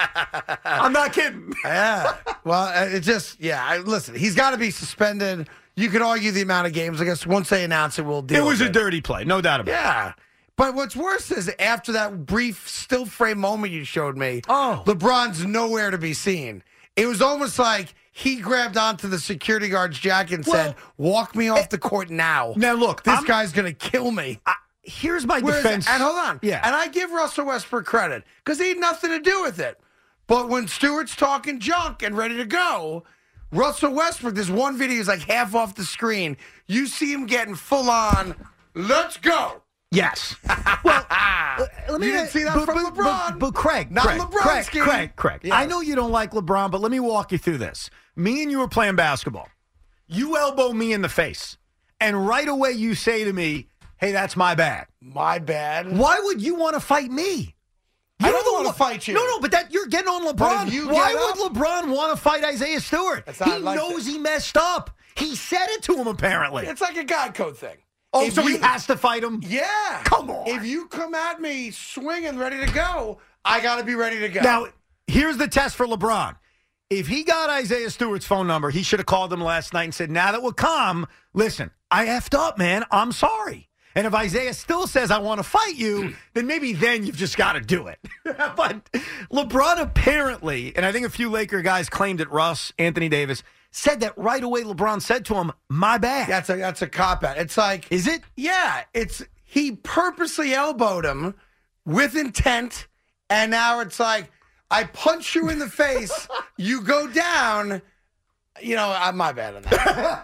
Speaker 5: I'm not kidding.
Speaker 4: Yeah. Well, it just, listen, he's got to be suspended. You could argue the amount of games. I guess once they announce it, we'll deal with it.
Speaker 5: It was a dirty play, no doubt about it.
Speaker 4: Yeah. But what's worse is after that brief still frame moment you showed me, LeBron's nowhere to be seen. It was almost like he grabbed onto the security guard's jacket and said, "Walk me off the court now."
Speaker 5: Now, look,
Speaker 4: this guy's going to kill me.
Speaker 5: Here's my defense.
Speaker 4: And hold on.
Speaker 5: Yeah.
Speaker 4: And I give Russell Westbrook credit because he had nothing to do with it. But when Stewart's talking junk and ready to go, Russell Westbrook, there's one video, he's like half off the screen. You see him getting full on, let's go.
Speaker 5: Yes. Well, let me,
Speaker 4: you didn't see that from LeBron.
Speaker 5: But Craig,
Speaker 4: not LeBron's game.
Speaker 5: Craig.
Speaker 4: Yes.
Speaker 5: I know you don't like LeBron, but let me walk you through this. Me and you were playing basketball. You elbow me in the face. And right away you say to me, "Hey, that's my bad."
Speaker 4: My bad?
Speaker 5: Why would you want to fight me?
Speaker 4: I don't want to fight you.
Speaker 5: No, but you're getting on LeBron. Why would LeBron want to fight Isaiah Stewart? He knows he messed up. He said it to him, apparently.
Speaker 4: It's like a God code thing.
Speaker 5: Oh, so he has to fight him?
Speaker 4: Yeah.
Speaker 5: Come on.
Speaker 4: If you come at me swinging, ready to go, I got to be ready to go.
Speaker 5: Now, here's the test for LeBron. If he got Isaiah Stewart's phone number, he should have called him last night and said, "Now that we're calm, listen, I effed up, man. I'm sorry." And if Isaiah still says, "I want to fight you," then maybe then you've just got to do it. But LeBron apparently, and I think a few Laker guys claimed it, Russ, Anthony Davis, said that right away. LeBron said to him, "My bad."
Speaker 4: That's a cop-out. It's like...
Speaker 5: Is it?
Speaker 4: Yeah. He purposely elbowed him with intent, and now it's like, I punch you in the face, you go down... You know, my bad on that.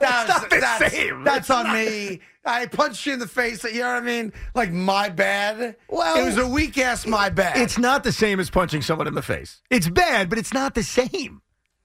Speaker 4: That's on me. I punched you in the face. You know what I mean? Like, my bad. Well, it was a weak-ass my bad.
Speaker 5: It's not the same as punching someone in the face. It's bad, but it's not the same.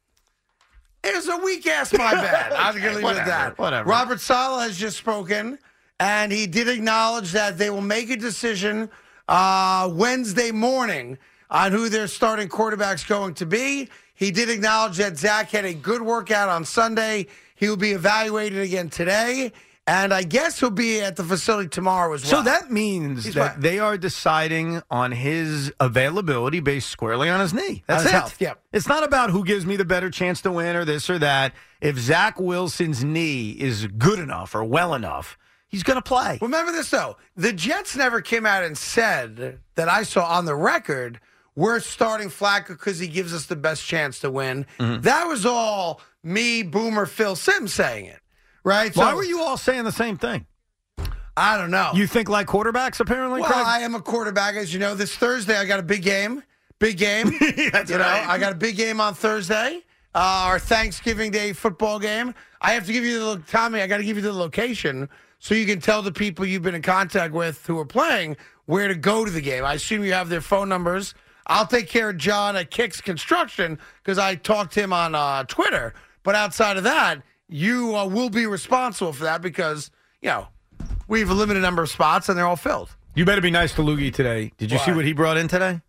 Speaker 4: It was a weak-ass my bad. I'm going to leave it at that.
Speaker 5: Whatever.
Speaker 4: Robert Saleh has just spoken, and he did acknowledge that they will make a decision Wednesday morning on who their starting quarterback's going to be. He did acknowledge that Zach had a good workout on Sunday. He will be evaluated again today. And I guess he'll be at the facility tomorrow as well.
Speaker 5: So that means that they are deciding on his availability based squarely on his knee. That's it.
Speaker 4: Health, yep.
Speaker 5: It's not about who gives me the better chance to win or this or that. If Zach Wilson's knee is good enough or well enough, he's going to play.
Speaker 4: Remember this, though. The Jets never came out and said that I saw on the record, we're starting Flacco because he gives us the best chance to win.
Speaker 5: Mm-hmm.
Speaker 4: That was all me, Boomer, Phil Simms saying it. Right?
Speaker 5: Why were you all saying the same thing?
Speaker 4: I don't know.
Speaker 5: You think like quarterbacks, apparently,
Speaker 4: Well,
Speaker 5: Craig?
Speaker 4: I am a quarterback. As you know, this Thursday I got a big game. Big game.
Speaker 5: That's
Speaker 4: right. I got a big game on Thursday. Our Thanksgiving Day football game. I have to give you Tommy, I got to give you the location so you can tell the people you've been in contact with who are playing where to go to the game. I assume you have their phone numbers. I'll take care of John at Kicks Construction because I talked to him on Twitter. But outside of that, you will be responsible for that because, we have a limited number of spots and they're all filled.
Speaker 5: You better be nice to Loogie today. Did you see what he brought in today?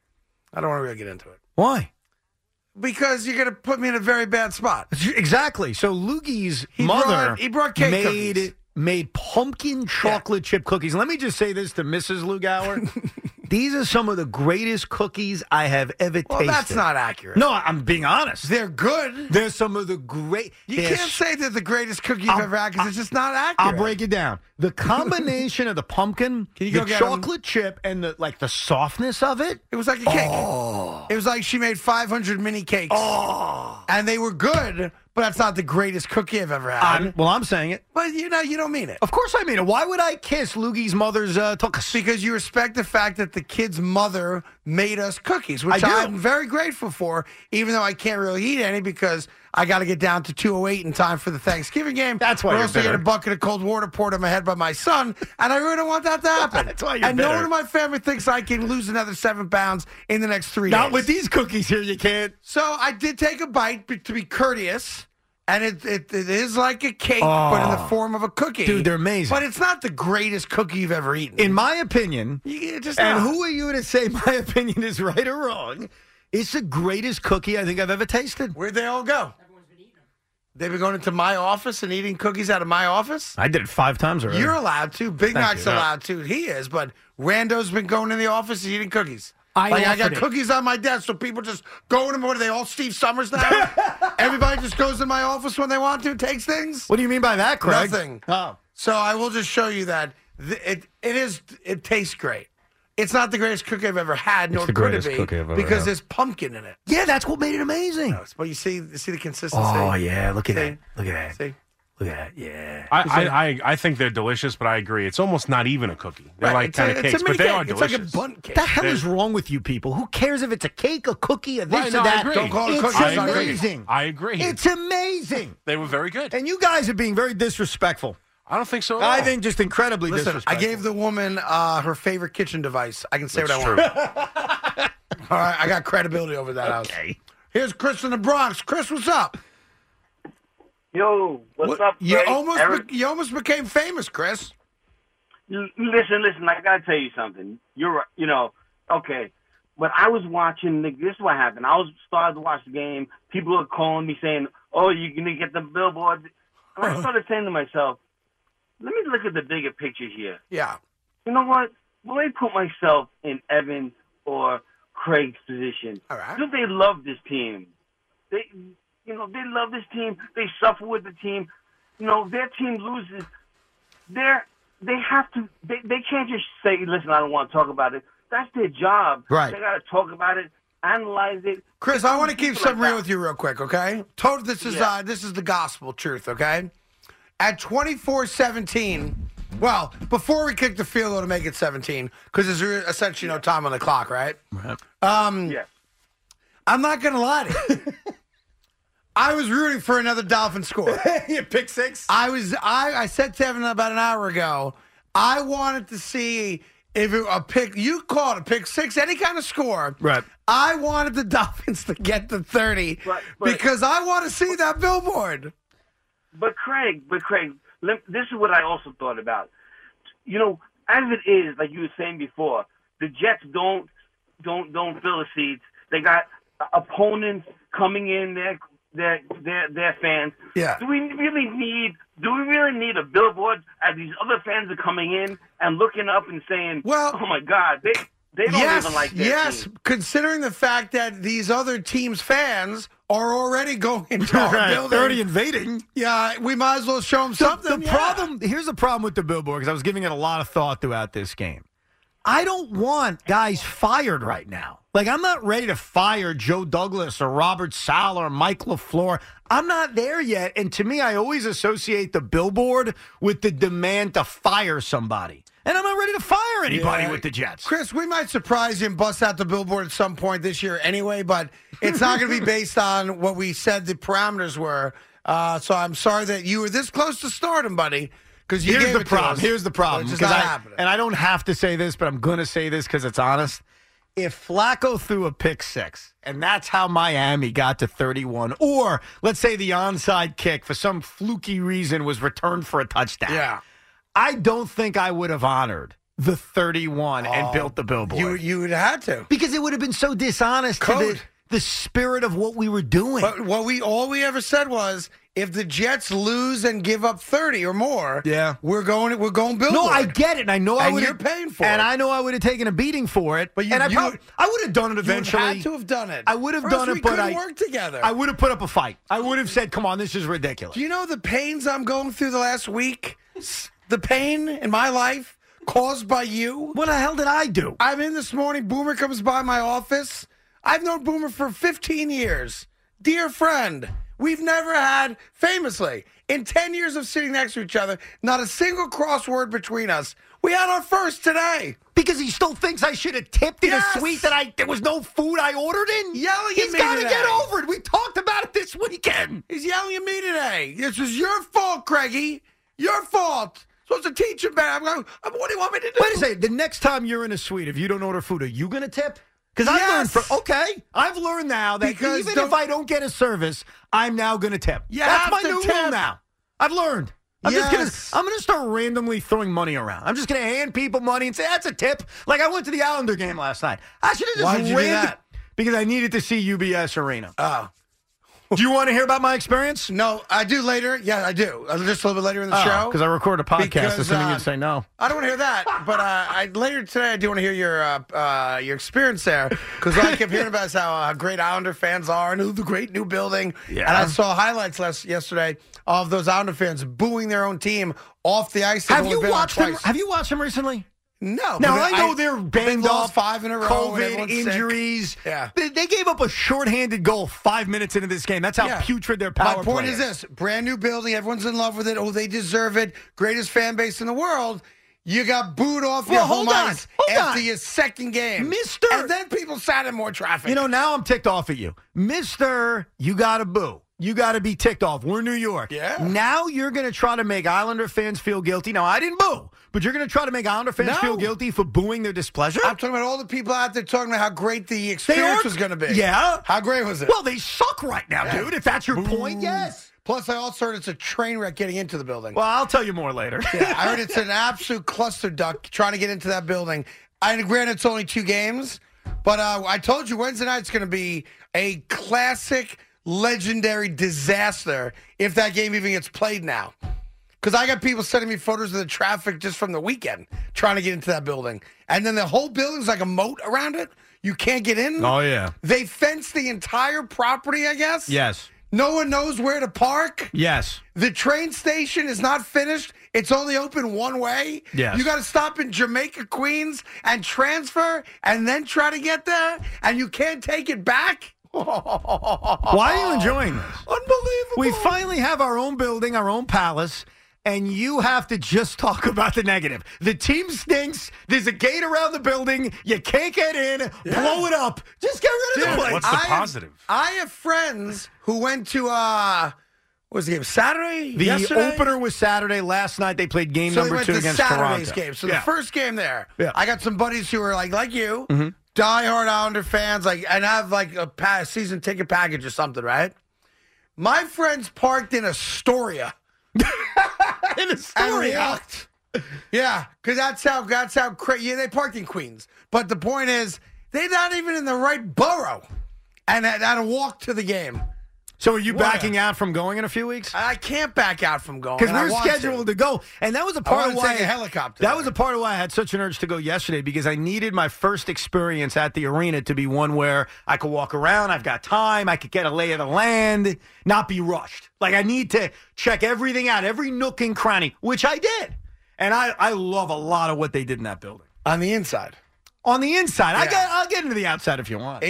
Speaker 4: I don't want to really get into it.
Speaker 5: Why?
Speaker 4: Because you're going to put me in a very bad spot.
Speaker 5: Exactly. So Loogie's
Speaker 4: He
Speaker 5: mother
Speaker 4: brought cake cookies.
Speaker 5: made pumpkin chocolate chip cookies. Let me just say this to Mrs. Lugauer. These are some of the greatest cookies I have ever tasted.
Speaker 4: Well, that's not accurate.
Speaker 5: No, I'm being honest.
Speaker 4: They're good.
Speaker 5: They're some of the great.
Speaker 4: You can't say they're the greatest cookie you've ever had because it's just not accurate.
Speaker 5: I'll break it down. The combination of the pumpkin, the chocolate chip, and the softness of it.
Speaker 4: It was like a cake. Oh. It was like she made 500 mini cakes.
Speaker 5: Oh.
Speaker 4: And they were good, but that's not the greatest cookie I've ever had.
Speaker 5: I'm saying it.
Speaker 4: But you don't mean it.
Speaker 5: Of course I mean it. Why would I kiss Loogie's mother's tuchus?
Speaker 4: Because you respect the fact that the kid's mother made us cookies, which I'm very grateful for, even though I can't really eat any because I got to get down to 208 in time for the Thanksgiving game.
Speaker 5: That's why
Speaker 4: I
Speaker 5: you're
Speaker 4: also
Speaker 5: bitter.
Speaker 4: get a bucket of cold water poured on my head by my son, and I really don't want that to happen.
Speaker 5: That's why you're
Speaker 4: and
Speaker 5: bitter.
Speaker 4: no one in my family thinks I can lose another 7 pounds in the next 3 days.
Speaker 5: Not with these cookies here, you can't.
Speaker 4: So I did take a bite to be courteous. And it is like a cake, but in the form of a cookie.
Speaker 5: Dude, they're amazing.
Speaker 4: But it's not the greatest cookie you've ever eaten.
Speaker 5: In my opinion,
Speaker 4: and
Speaker 5: who are you to say my opinion is right or wrong? It's the greatest cookie I think I've ever tasted.
Speaker 4: Where'd they all go? They've been going into my office and eating cookies out of my office?
Speaker 5: I did it 5 times already.
Speaker 4: You're allowed to. Big
Speaker 5: Thank
Speaker 4: Mac's
Speaker 5: you.
Speaker 4: allowed to. He is, but Rando's been going in the office and eating cookies. I got
Speaker 5: offered it.
Speaker 4: cookies on my desk, so people just go in them. What are they, all Steve Summers now? Everybody just goes in my office when they want to, takes things?
Speaker 5: What do you mean by that, Craig?
Speaker 4: Nothing.
Speaker 5: Oh.
Speaker 4: So I will just show you that it tastes great. It's not the greatest cookie I've ever had, nor
Speaker 5: the
Speaker 4: could it
Speaker 5: greatest
Speaker 4: be,
Speaker 5: cookie I've ever
Speaker 4: because
Speaker 5: had.
Speaker 4: there's pumpkin in it.
Speaker 5: Yeah, that's what made it amazing.
Speaker 4: But you see the consistency.
Speaker 5: Oh, yeah. Look at
Speaker 4: See?
Speaker 5: that. Look at that.
Speaker 4: See?
Speaker 5: Look at that. Yeah.
Speaker 13: I think they're delicious, but I agree. It's almost not even a cookie. They're like kind of cakes, but they are delicious.
Speaker 4: It's like a bundt cake.
Speaker 5: What the hell is wrong with you people? Who cares if it's a cake, a cookie, or this
Speaker 13: Right,
Speaker 5: or
Speaker 13: no, I
Speaker 5: that?
Speaker 13: agree.
Speaker 4: Don't call it a
Speaker 5: It's
Speaker 4: cookie. It's not
Speaker 5: amazing.
Speaker 13: I agree.
Speaker 5: It's amazing.
Speaker 13: They were very good.
Speaker 5: And you guys are being very disrespectful.
Speaker 13: I don't think so at
Speaker 5: I
Speaker 13: all.
Speaker 5: think just incredibly
Speaker 4: Listen,
Speaker 5: disrespectful.
Speaker 4: I gave the woman her favorite kitchen device. I can say
Speaker 13: That's
Speaker 4: what I want. All right, I got credibility over that house. Here's Chris in the Bronx. Chris, what's up?
Speaker 14: Yo, what's up,
Speaker 4: You
Speaker 14: Greg?
Speaker 4: almost became famous, Chris.
Speaker 14: Listen. I gotta tell you something. You're right. Okay. But I was watching. This is what happened. I was started to watch the game. People are calling me saying, "Oh, you're gonna get the billboards." And I started saying to myself, "Let me look at the bigger picture here."
Speaker 4: Yeah.
Speaker 14: You know what? Let me put myself in Evan or Craig's position.
Speaker 4: All right.
Speaker 14: Do they love this team? They love this team. They suffer with the team. Their team loses. They have to. They can't just say, "Listen, I don't want to talk about it." That's their job.
Speaker 4: Right.
Speaker 14: They got to talk about it, analyze it.
Speaker 4: Chris, I want to keep
Speaker 14: People
Speaker 4: something
Speaker 14: like
Speaker 4: real
Speaker 14: that.
Speaker 4: with you real quick, okay? This is the gospel truth, okay? At 24-17, well, before we kick the field goal to make it 17, because there's essentially no time on the clock, right?
Speaker 14: Yeah.
Speaker 4: I'm not going to lie to you. I was rooting for another Dolphin score.
Speaker 5: You pick six?
Speaker 4: I said to Evan about an hour ago, I wanted to see if a pick, you call it a pick six, any kind of score.
Speaker 5: Right.
Speaker 4: I wanted the Dolphins to get the 30 because I want to see that billboard.
Speaker 14: But Craig, this is what I also thought about. As it is, like you were saying before, the Jets don't don't fill the seats. They got opponents coming in, their fans.
Speaker 4: Yeah.
Speaker 14: Do we really need a billboard as these other fans are coming in and looking up and saying,
Speaker 4: well,
Speaker 14: oh my God, they don't even like their team.
Speaker 4: Considering the fact that these other teams' fans are already going into our building.
Speaker 5: They're already invading.
Speaker 4: Yeah, we might as well show them something.
Speaker 5: Here's the problem with the billboard, because I was giving it a lot of thought throughout this game. I don't want guys fired right now. Like, I'm not ready to fire Joe Douglas or Robert Saleh or Mike LaFleur. I'm not there yet. And to me, I always associate the billboard with the demand to fire somebody. And I'm not ready to fire anybody with the Jets.
Speaker 4: Chris, we might surprise you and bust out the billboard at some point this year anyway, but it's not going to be based on what we said the parameters were. So I'm sorry that you were this close to stardom, buddy.
Speaker 5: Here's the problem. Here's the problem.
Speaker 4: It's just not happening.
Speaker 5: And I don't have to say this, but I'm going to say this because it's honest. If Flacco threw a pick six, and that's how Miami got to 31, or let's say the onside kick for some fluky reason was returned for a touchdown.
Speaker 4: Yeah.
Speaker 5: I don't think I would have honored the 31 and built the billboard.
Speaker 4: You would have had to.
Speaker 5: Because it would have been so dishonest to the spirit of what we were doing.
Speaker 4: But all we ever said was, if the Jets lose and give up 30 or more, we're going billboard.
Speaker 5: No, I get it, and I know I would.
Speaker 4: You're paying for it,
Speaker 5: and I know I would have taken a beating for it. But I would have done it eventually.
Speaker 4: You had to have done it.
Speaker 5: I would have done it, but
Speaker 4: I work together.
Speaker 5: I would have put up a fight. I would have said, "Come on, this is ridiculous."
Speaker 4: Do you know the pains I'm going through the last week? The pain in my life caused by you.
Speaker 5: What the hell did I do?
Speaker 4: I'm in this morning. Boomer comes by my office. I've known Boomer for 15 years. Dear friend. We've never had, famously, in 10 years of sitting next to each other, not a single crossword between us. We had our first today.
Speaker 5: Because he still thinks I should have tipped in a suite that there was no food I ordered in?
Speaker 4: Yelling at me
Speaker 5: He's got to
Speaker 4: today.
Speaker 5: get over it. We talked about it this weekend.
Speaker 4: He's yelling at me today. This is your fault, Craigie. Your fault. Supposed to teach him better. What do you want me to do?
Speaker 5: Wait a second. The next time you're in a suite, if you don't order food, are you going to tip? Because I've learned now that even if I don't get a service, I'm now going to tip. That's my new rule now. I've learned. I'm going to start randomly throwing money around. I'm just going to hand people money and say, that's a tip. Like I went to the Islander game last night. I should have just
Speaker 4: Why did you do that?
Speaker 5: Because I needed to see UBS Arena.
Speaker 4: Oh.
Speaker 5: Do you want to hear about my experience?
Speaker 4: No, I do later. Yeah, I do. Just a little bit later in the show.
Speaker 5: Because I record a podcast, assuming you'd say no.
Speaker 4: I don't want to hear that. But later today, I do want to hear your experience there. Because I kept hearing about how great Islander fans are and the great new building. Yeah. And I saw highlights yesterday of those Islander fans booing their own team off the ice.
Speaker 5: Have you watched them recently?
Speaker 4: No.
Speaker 5: Now, I know they're banged up,
Speaker 4: 5 in a row,
Speaker 5: COVID, injuries.
Speaker 4: Sick. Yeah.
Speaker 5: They gave up a shorthanded goal 5 minutes into this game. That's how putrid their power play is.
Speaker 4: My point is this. Brand new building. Everyone's in love with it. Oh, they deserve it. Greatest fan base in the world. You got booed off your home ice after your second game. And then people sat in more traffic.
Speaker 5: You know, now I'm ticked off at you. Mister, you got to boo. You got to be ticked off. We're New York.
Speaker 4: Yeah.
Speaker 5: Now you're going to try to make Islander fans feel guilty. Now, I didn't boo, but you're going to try to make Islander fans feel guilty for booing their displeasure?
Speaker 4: I'm talking about all the people out there talking about how great the experience was going to be.
Speaker 5: Yeah.
Speaker 4: How great was it?
Speaker 5: Well, they suck right now, dude. If that's your point, yes.
Speaker 4: Plus, I also heard it's a train wreck getting into the building.
Speaker 5: Well, I'll tell you more later.
Speaker 4: Yeah, I heard it's an absolute cluster duck trying to get into that building. Granted, it's only 2 games, but I told you Wednesday night's going to be a classic, legendary disaster if that game even gets played now. Because I got people sending me photos of the traffic just from the weekend trying to get into that building. And then the whole building's like a moat around it. You can't get in.
Speaker 5: Oh, yeah.
Speaker 4: They fenced the entire property, I guess.
Speaker 5: Yes.
Speaker 4: No one knows where to park.
Speaker 5: Yes.
Speaker 4: The train station is not finished. It's only open one way.
Speaker 5: Yes.
Speaker 4: You got to stop in Jamaica, Queens, and transfer, and then try to get there, and you can't take it back.
Speaker 5: Why are you enjoying this?
Speaker 4: Unbelievable.
Speaker 5: We finally have our own building, our own palace, and you have to just talk about the negative. The team stinks. There's a gate around the building. You can't get in. Blow it up. Just get rid of the place.
Speaker 13: What's the positive?
Speaker 4: I have friends who went to, what was the game, Saturday?
Speaker 5: The opener was Saturday. Last night they played game number 2 against
Speaker 4: Saturday's
Speaker 5: Toronto.
Speaker 4: game. So the first game there,
Speaker 5: Yeah.
Speaker 4: I got some buddies who are like you, diehard Islander fans, and have like a season ticket package or something, right? My friends parked in Astoria.
Speaker 5: In Astoria?
Speaker 4: Yeah, because that's how crazy. Yeah, they parked in Queens. But the point is, They're not even in the right borough, and had to walk to the game.
Speaker 5: So are you backing out from going in a few weeks?
Speaker 4: I can't back out from going.
Speaker 5: Because we're scheduled to go. And that was a part of why
Speaker 4: take a helicopter.
Speaker 5: That was a part of why I had such an urge to go yesterday, because I needed my first experience at the arena to be one where I could walk around, I've got time, I could get a lay of the land, not be rushed. Like, I need to check everything out, every nook and cranny, which I did. And I love a lot of what they did in that building.
Speaker 4: On the inside.
Speaker 5: On the inside. Yeah. I'll get into the outside if you want.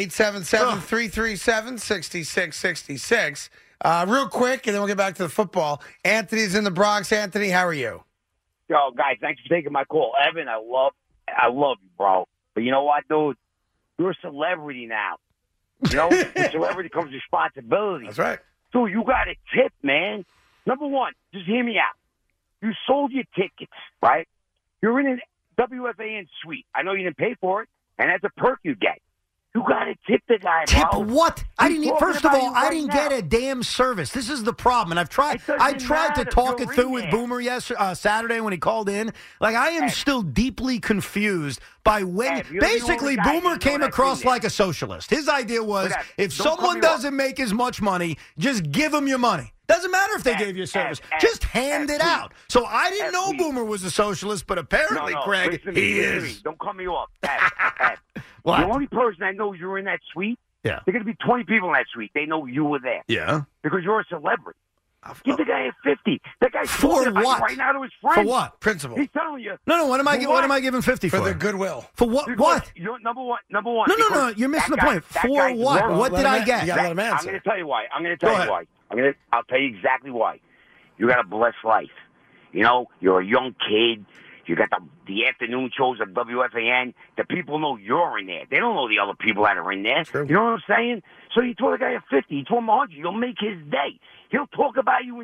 Speaker 4: 877-337-6666. Real quick, and then we'll get back to the football. Anthony's in the Bronx. Anthony, how are you?
Speaker 15: Yo, guys, thanks for taking my call. Evan, I love you, bro. But you know what, dude? You're a celebrity now. You know, with celebrity comes responsibility.
Speaker 4: That's right.
Speaker 15: Dude, you got a tip, man. Number one, just hear me out. You sold your tickets, right? You're in an WFAN suite. I know you didn't pay for it, and that's a perk you get. You got to tip the guy,
Speaker 5: tip
Speaker 15: bro.
Speaker 5: Tip what? First of all, I didn't get a damn service. This is the problem, and I tried to talk it through with Boomer Saturday when he called in. Like, I am still deeply confused by when basically Boomer came across like a socialist. His idea was if someone doesn't make as much money, just give them your money. Doesn't matter if they gave you a service. Just hand it out. So I didn't know Boomer was a socialist, but apparently, Craig, he is.
Speaker 15: Don't cut me off.
Speaker 5: What?
Speaker 15: The only person that knows you're in that suite,
Speaker 5: there
Speaker 15: are going to be 20 people in that suite. They know you were there.
Speaker 5: Yeah.
Speaker 15: Because you're a celebrity. Give the guy a 50. That guy's
Speaker 5: for what?
Speaker 15: Right now to his friends.
Speaker 5: For what?
Speaker 4: Principal.
Speaker 15: He's telling you.
Speaker 5: No. What am I giving 50 for?
Speaker 4: For their goodwill.
Speaker 5: For what? What?
Speaker 15: Number one.
Speaker 5: No. You're missing the point. For what? What did I get?
Speaker 4: You gotta let him answer.
Speaker 15: I'm going to tell you why. I'll tell you exactly why. You got a blessed life. You know, you're a young kid. You got the afternoon shows of WFAN. The people know you're in there. They don't know the other people that are in there.
Speaker 4: True.
Speaker 15: You know what I'm saying? So you told the guy a 50. You told him 100. You'll make his day. He'll talk about you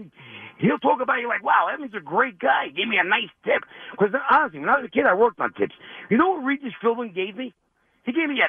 Speaker 15: like, wow, Evan's a great guy. He gave me a nice tip. Because honestly, when I was a kid, I worked on tips. You know what Regis Philbin gave me? He gave me $1.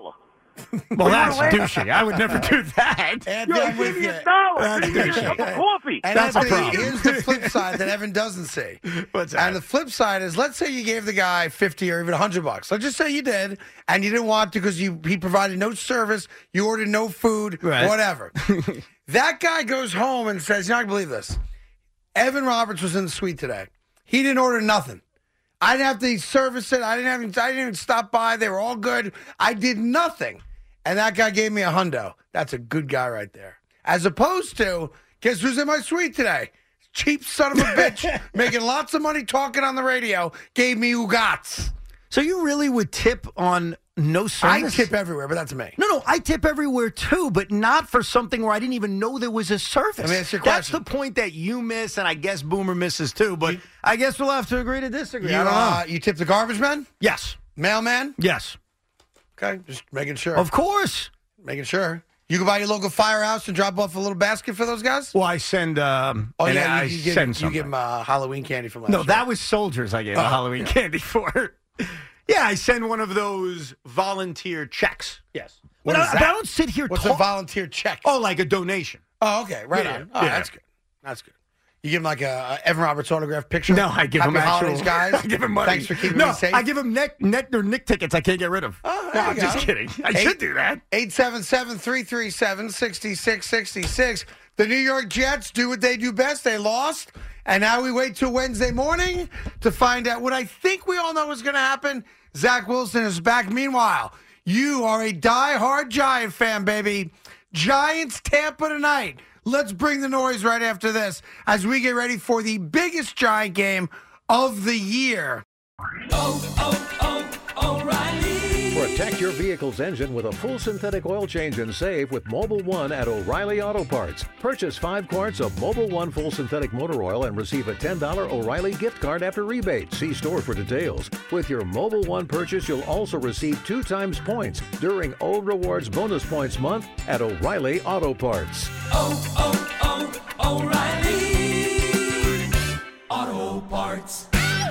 Speaker 5: Well, that's douchey. I would never do that.
Speaker 15: Yo, he gave me $1. That's douchey. Coffee.
Speaker 4: And that's a problem. Here's the flip side that Evan doesn't see.
Speaker 5: What's that?
Speaker 4: And the flip side is, let's say you gave the guy 50 or even $100. Let's just say you did, and you didn't want to because he provided no service, you ordered no food, whatever. That guy goes home and says, you're not going to believe this. Evan Roberts was in the suite today. He didn't order nothing. I didn't have to service it. I didn't even stop by. They were all good. I did nothing. And that guy gave me $100. That's a good guy right there. As opposed to, guess who's in my suite today? Cheap son of a bitch, making lots of money talking on the radio, gave me Ugats.
Speaker 5: So you really would tip on no service?
Speaker 4: I tip everywhere, but that's me.
Speaker 5: No, I tip everywhere too, but not for something where I didn't even know there was a service.
Speaker 4: Let me ask you a
Speaker 5: That's
Speaker 4: question.
Speaker 5: the point that you miss, and I guess Boomer misses too, but I guess we'll have to agree to disagree. I don't know.
Speaker 4: You tip the garbage man?
Speaker 5: Yes.
Speaker 4: Mailman?
Speaker 5: Yes.
Speaker 4: Okay, just making sure.
Speaker 5: Of course.
Speaker 4: Making sure. You go by your local firehouse and drop off a little basket for those guys?
Speaker 5: Well, I send send something.
Speaker 4: You give them Halloween candy from last year.
Speaker 5: No, that was soldiers I gave Halloween candy for. Yeah, I send one of those volunteer checks. Yes.
Speaker 4: But
Speaker 5: I don't sit here
Speaker 4: What's a volunteer check?
Speaker 5: Oh, like a donation.
Speaker 4: Oh, okay. Right on. Oh, that's good. That's good. You give him like a Evan Roberts autograph picture?
Speaker 5: No, I give him actual.
Speaker 4: Guys.
Speaker 5: I give him money.
Speaker 4: Thanks for keeping me safe.
Speaker 5: I give him Nick tickets I can't get rid of.
Speaker 4: Oh,
Speaker 5: no, I'm just kidding. I should do that.
Speaker 4: 877-337-6666. The New York Jets do what they do best. They lost. And now we wait till Wednesday morning to find out what I think we all know is going to happen. Zach Wilson is back. Meanwhile, you are a diehard Giant fan, baby. Giants Tampa tonight. Let's bring the noise right after this as we get ready for the biggest Giant game of the year.
Speaker 16: O'Reilly. Protect your vehicle's engine with a full synthetic oil change and save with Mobil 1 at O'Reilly Auto Parts. Purchase 5 quarts of Mobil 1 full synthetic motor oil and receive a $10 O'Reilly gift card after rebate. See store for details. With your Mobil 1 purchase, you'll also receive 2 times points during O Rewards Bonus Points Month at O'Reilly Auto Parts.
Speaker 17: O'Reilly Auto Parts.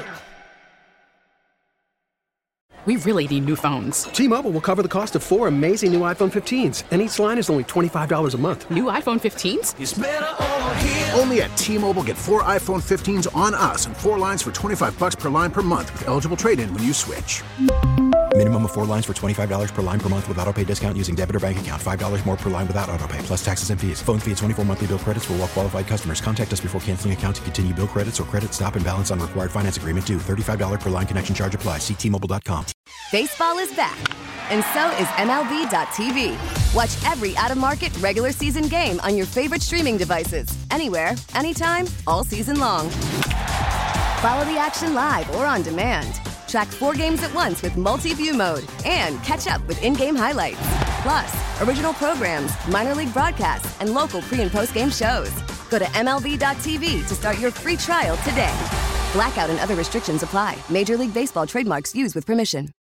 Speaker 9: We really need new phones.
Speaker 10: T-Mobile will cover the cost of 4 amazing new iPhone 15s, and each line is only $25 a month.
Speaker 9: New iPhone 15s?
Speaker 17: It's better over here.
Speaker 1: Only at T-Mobile, get 4 iPhone 15s on us and 4 lines for $25 per line per month with eligible trade-in when you switch.
Speaker 2: Minimum of 4 lines for $25 per line per month with autopay discount using debit or bank account. $5 more per line without autopay, plus taxes and fees. Phone fee at 24 monthly bill credits for well-qualified customers. Contact us before canceling account to continue bill credits or credit stop and balance on required finance agreement due. $35 per line connection charge applies. See T-Mobile.com.
Speaker 18: Baseball is back, and so is MLB.tv. Watch every out-of-market regular season game on your favorite streaming devices. Anywhere, anytime, all season long. Follow the action live or on demand. Track 4 games at once with multi-view mode and catch up with in-game highlights. Plus, original programs, minor league broadcasts, and local pre- and post-game shows. Go to MLB.tv to start your free trial today. Blackout and other restrictions apply. Major League Baseball trademarks used with permission.